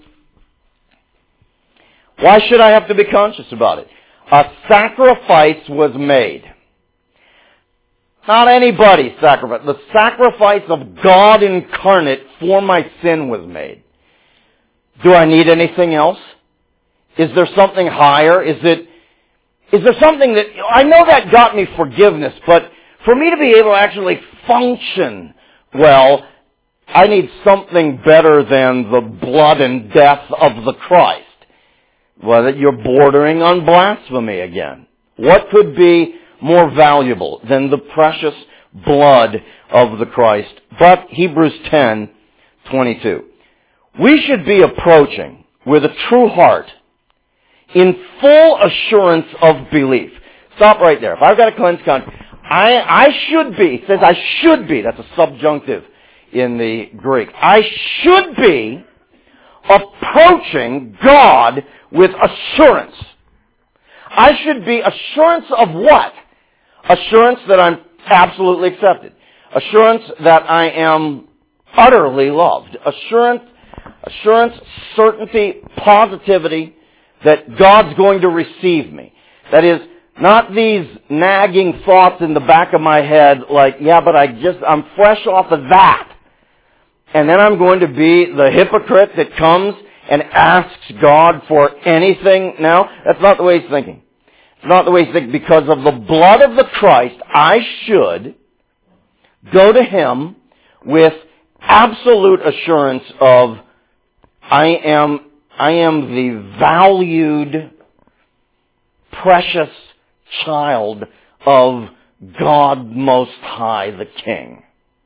Why should I have to be conscious about it? A sacrifice was made. Not anybody's sacrifice. The sacrifice of God incarnate for my sin was made. Do I need anything else? Is there something higher? Is it, is there something that, I know that got me forgiveness, but for me to be able to actually function well, I need something better than the blood and death of the Christ. Well, that you're bordering on blasphemy again. What could be more valuable than the precious blood of the Christ? But Hebrews ten twenty-two. We should be approaching with a true heart in full assurance of belief. Stop right there. If I've got a cleansed conscience, I, I should be, it says I should be, that's a subjunctive in the Greek. I should be approaching God with assurance. I should be assurance of what? Assurance that I'm absolutely accepted. Assurance that I am utterly loved. Assurance, assurance, certainty, positivity that God's going to receive me. That is, not these nagging thoughts in the back of my head like, yeah, but I just, I'm fresh off of that. And then I'm going to be the hypocrite that comes and asks God for anything now. That's not the way he's thinking. It's not the way he's thinking. Because of the blood of the Christ, I should go to him with absolute assurance of I am, I am the valued, precious child of God Most High, the King.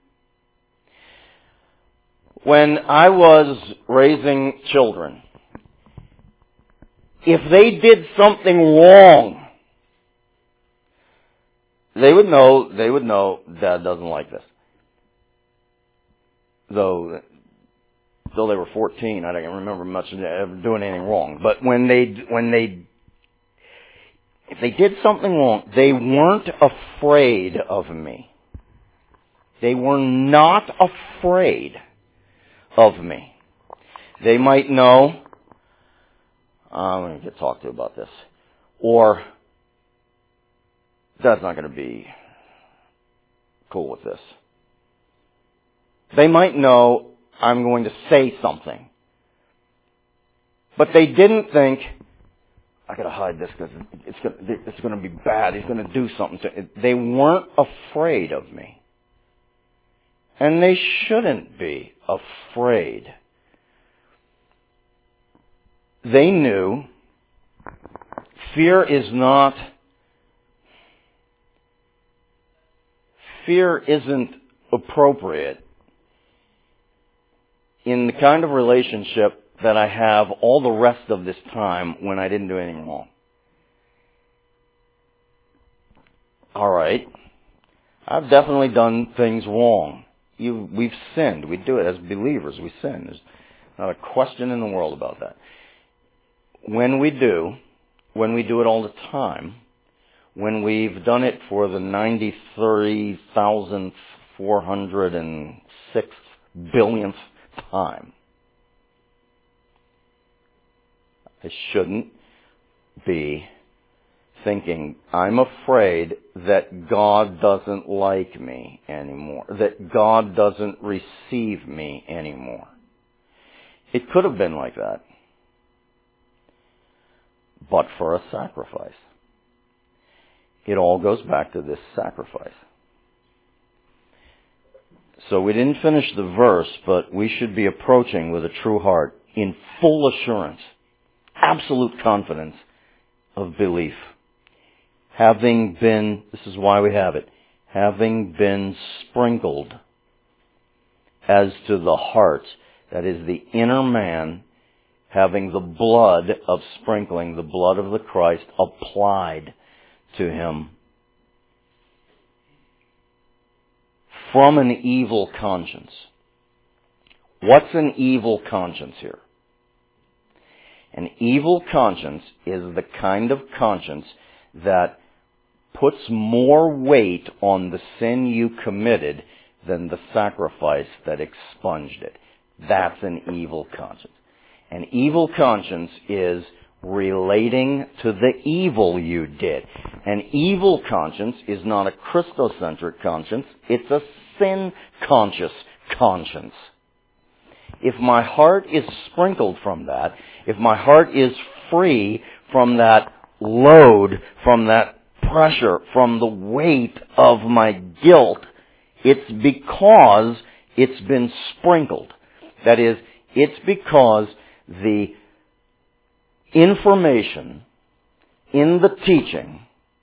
When I was raising children, if they did something wrong, they would know, they would know Dad doesn't like this. Though, though they were fourteen, I don't remember much of ever doing anything wrong. But when they, when they, if they did something wrong, they weren't afraid of me. They were not afraid of me. They might know, uh, I'm going to get talked to about this, or Dad's not going to be cool with this. They might know I'm going to say something, but they didn't think, I got to hide this because it's going to, it's going to be bad. He's going to do something to it. They weren't afraid of me. And they shouldn't be afraid. They knew fear is not, fear isn't appropriate in the kind of relationship that I have all the rest of this time when I didn't do anything wrong. all right, I've definitely done things wrong. You, we've sinned. We do it as believers. We sin. There's not a question in the world about that. When we do, when we do it all the time, when we've done it for the ninety-three thousand four hundred six billionth time, I shouldn't be thinking, I'm afraid that God doesn't like me anymore, that God doesn't receive me anymore. It could have been like that, but for a sacrifice. It all goes back to this sacrifice. So we didn't finish the verse, but we should be approaching with a true heart, in full assurance, absolute confidence of belief. Having been, this is why we have it, having been sprinkled as to the heart, that is the inner man, having the blood of sprinkling, the blood of the Christ applied to him from an evil conscience. What's an evil conscience here? An evil conscience is the kind of conscience that puts more weight on the sin you committed than the sacrifice that expunged it. That's an evil conscience. An evil conscience is relating to the evil you did. An evil conscience is not a Christocentric conscience, it's a sin-conscious conscience. If my heart is sprinkled from that, if my heart is free from that load, from that pressure, from the weight of my guilt, it's because it's been sprinkled. That is, it's because the information in the teaching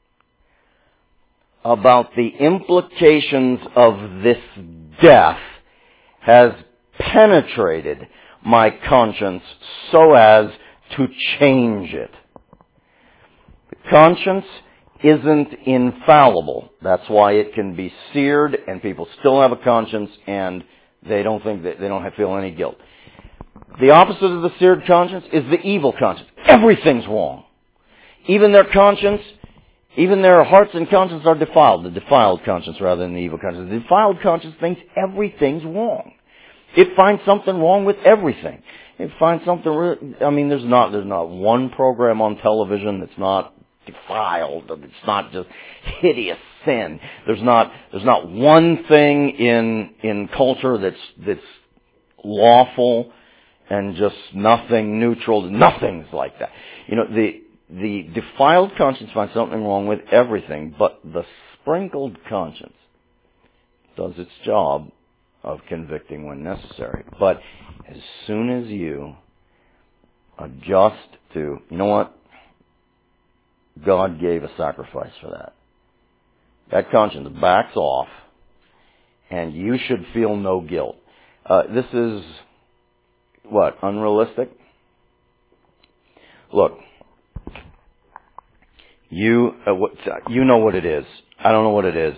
about the implications of this death has penetrated my conscience so as to change it. The conscience isn't infallible. That's why it can be seared and people still have a conscience and they don't think that they don't feel any guilt. The opposite of the seared conscience is the evil conscience. Everything's wrong. Even their conscience, even their hearts and conscience are defiled. The defiled conscience rather than the evil conscience. The defiled conscience thinks everything's wrong. It finds something wrong with everything. It finds something, I mean, there's not, there's not one program on television that's not defiled. It's not just hideous sin. There's not, there's not one thing in, in culture that's, that's lawful and just nothing neutral. Nothing's like that. You know, the, the defiled conscience finds something wrong with everything, but the sprinkled conscience does its job of convicting when necessary. But as soon as you adjust to, you know what? God gave a sacrifice for that. That conscience backs off, and you should feel no guilt. Uh, this is, what, unrealistic? Look, you, uh, what, you know what it is. I don't know what it is.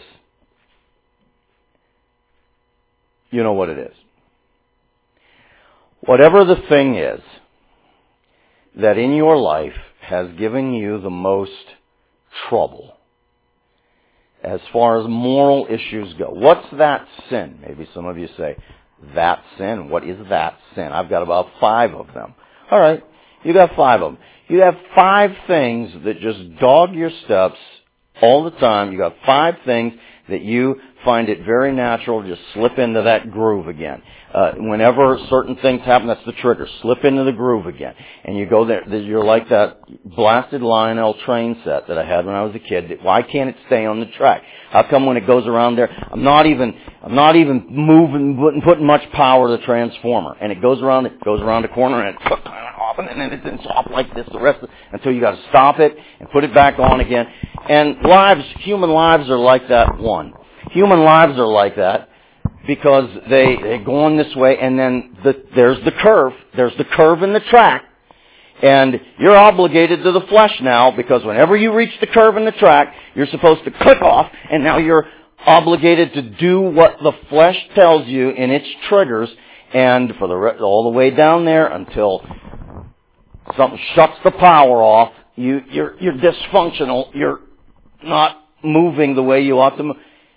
You know what it is. Whatever the thing is that in your life has given you the most trouble as far as moral issues go. What's that sin? Maybe some of you say, that sin? What is that sin? I've got about five of them. All right, you got five of them. You have five things that just dog your steps all the time. You got five things that you find it very natural to just slip into that groove again. Uh, whenever certain things happen, that's the trigger. Slip into the groove again. And you go there, you're like that blasted Lionel train set that I had when I was a kid. Why can't it stay on the track? How come when it goes around there, I'm not even, I'm not even moving, putting, putting much power to the transformer. And it goes around, it goes around the corner and it's off and then it's off like this the rest of, until you gotta stop it and put it back on again. And lives, human lives are like that one. Human lives are like that because they, they go on this way and then the, there's the curve. There's the curve in the track. And you're obligated to the flesh now, because whenever you reach the curve in the track, you're supposed to click off, and now you're obligated to do what the flesh tells you in its triggers, and for the re- all the way down there until something shuts the power off. You, you're, you're dysfunctional. You're not moving the way you ought to move.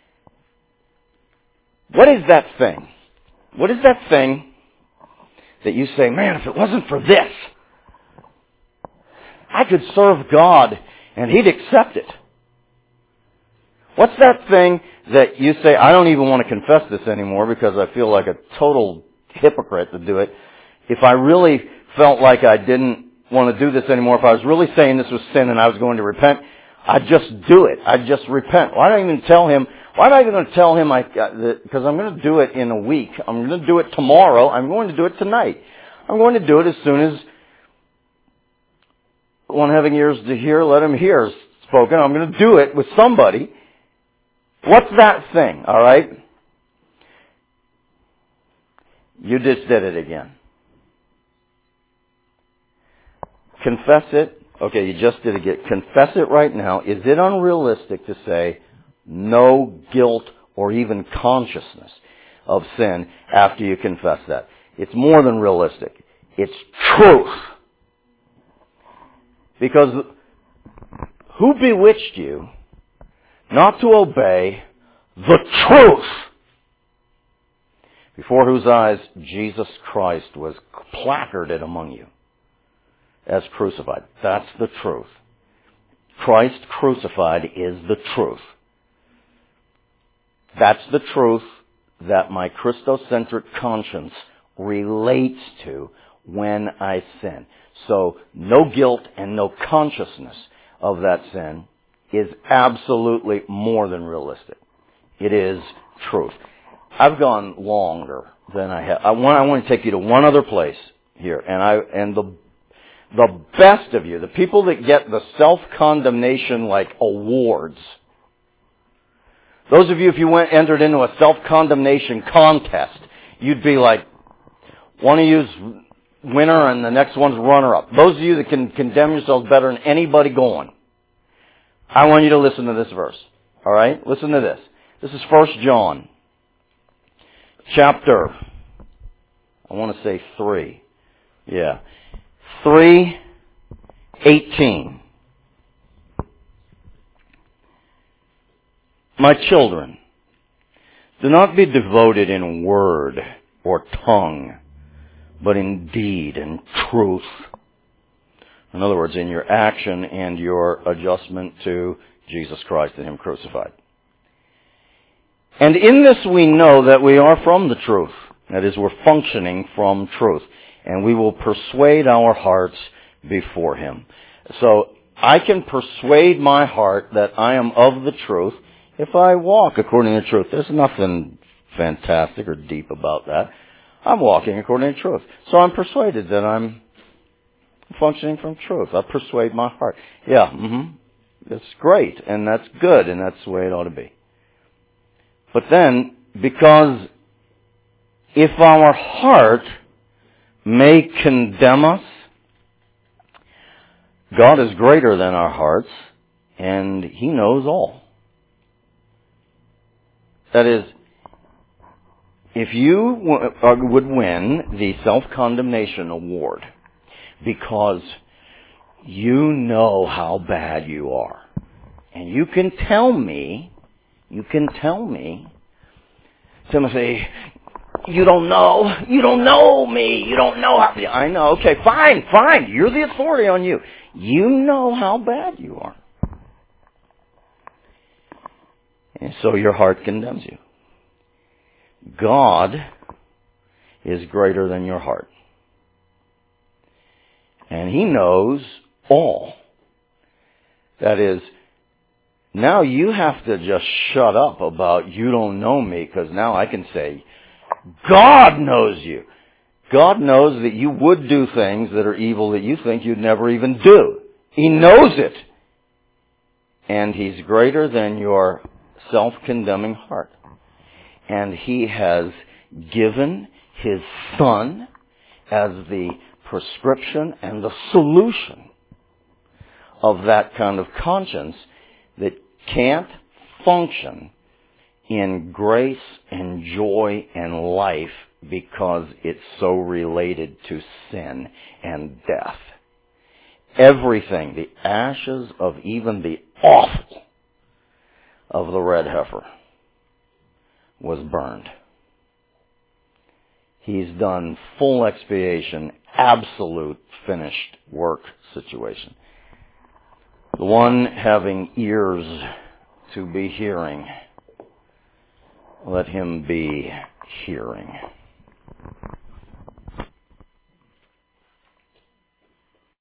What is that thing? What is that thing that you say, man, if it wasn't for this, I could serve God and He'd accept it? What's that thing that you say, I don't even want to confess this anymore because I feel like a total hypocrite to do it. If I really felt like I didn't want to do this anymore, if I was really saying this was sin and I was going to repent, I'd just do it. I'd just repent. Why don't I even tell him? Why am I even going to tell him I, because I'm going to do it in a week. I'm going to do it tomorrow. I'm going to do it tonight. I'm going to do it as soon as one having ears to hear, let him hear spoken. I'm going to do it with somebody. What's that thing, all right? You just did it again. Confess it. Okay, you just did it again. Confess it right now. Is it unrealistic to say no guilt or even consciousness of sin after you confess that? It's more than realistic. It's truth. Because who bewitched you not to obey the truth, before whose eyes Jesus Christ was placarded among you as crucified? That's the truth. Christ crucified is the truth. That's the truth that my Christocentric conscience relates to when I sin. So no guilt and no consciousness of that sin is absolutely more than realistic. It is truth. I've gone longer than I have. I want, I want to take you to one other place here, and I and the the best of you, the people that get the self-condemnation like awards. Those of you, if you went entered into a self-condemnation contest, you'd be like, one of you's winner and the next one's runner-up. Those of you that can condemn yourselves better than anybody going, I want you to listen to this verse. All right? Listen to this. This is First John, chapter, I want to say three. Yeah. three eighteen. My children, do not be devoted in word or tongue, but in deed and truth. In other words, in your action and your adjustment to Jesus Christ and Him crucified. And in this we know that we are from the truth. That is, we're functioning from truth. And we will persuade our hearts before Him. So, I can persuade my heart that I am of the truth if I walk according to the truth. There's nothing fantastic or deep about that. I'm walking according to truth. So I'm persuaded that I'm functioning from truth. I persuade my heart. Yeah, mm-hmm. That's great, and that's good, and that's the way it ought to be. But then, because if our heart may condemn us, God is greater than our hearts, and He knows all. That is, if you would win the self-condemnation award because you know how bad you are, and you can tell me, you can tell me, Timothy, you don't know, you don't know me, you don't know how, I know, okay, fine, fine, you're the authority on you. You know how bad you are. And so your heart condemns you. God is greater than your heart. And He knows all. That is, now you have to just shut up about you don't know me, because now I can say, God knows you. God knows that you would do things that are evil that you think you'd never even do. He knows it. And He's greater than your self-condemning heart. And He has given His Son as the prescription and the solution of that kind of conscience that can't function in grace and joy and life because it's so related to sin and death. Everything, the ashes of even the offal of the red heifer was burned. He's done full expiation, absolute finished work situation. The one having ears to be hearing, let him be hearing.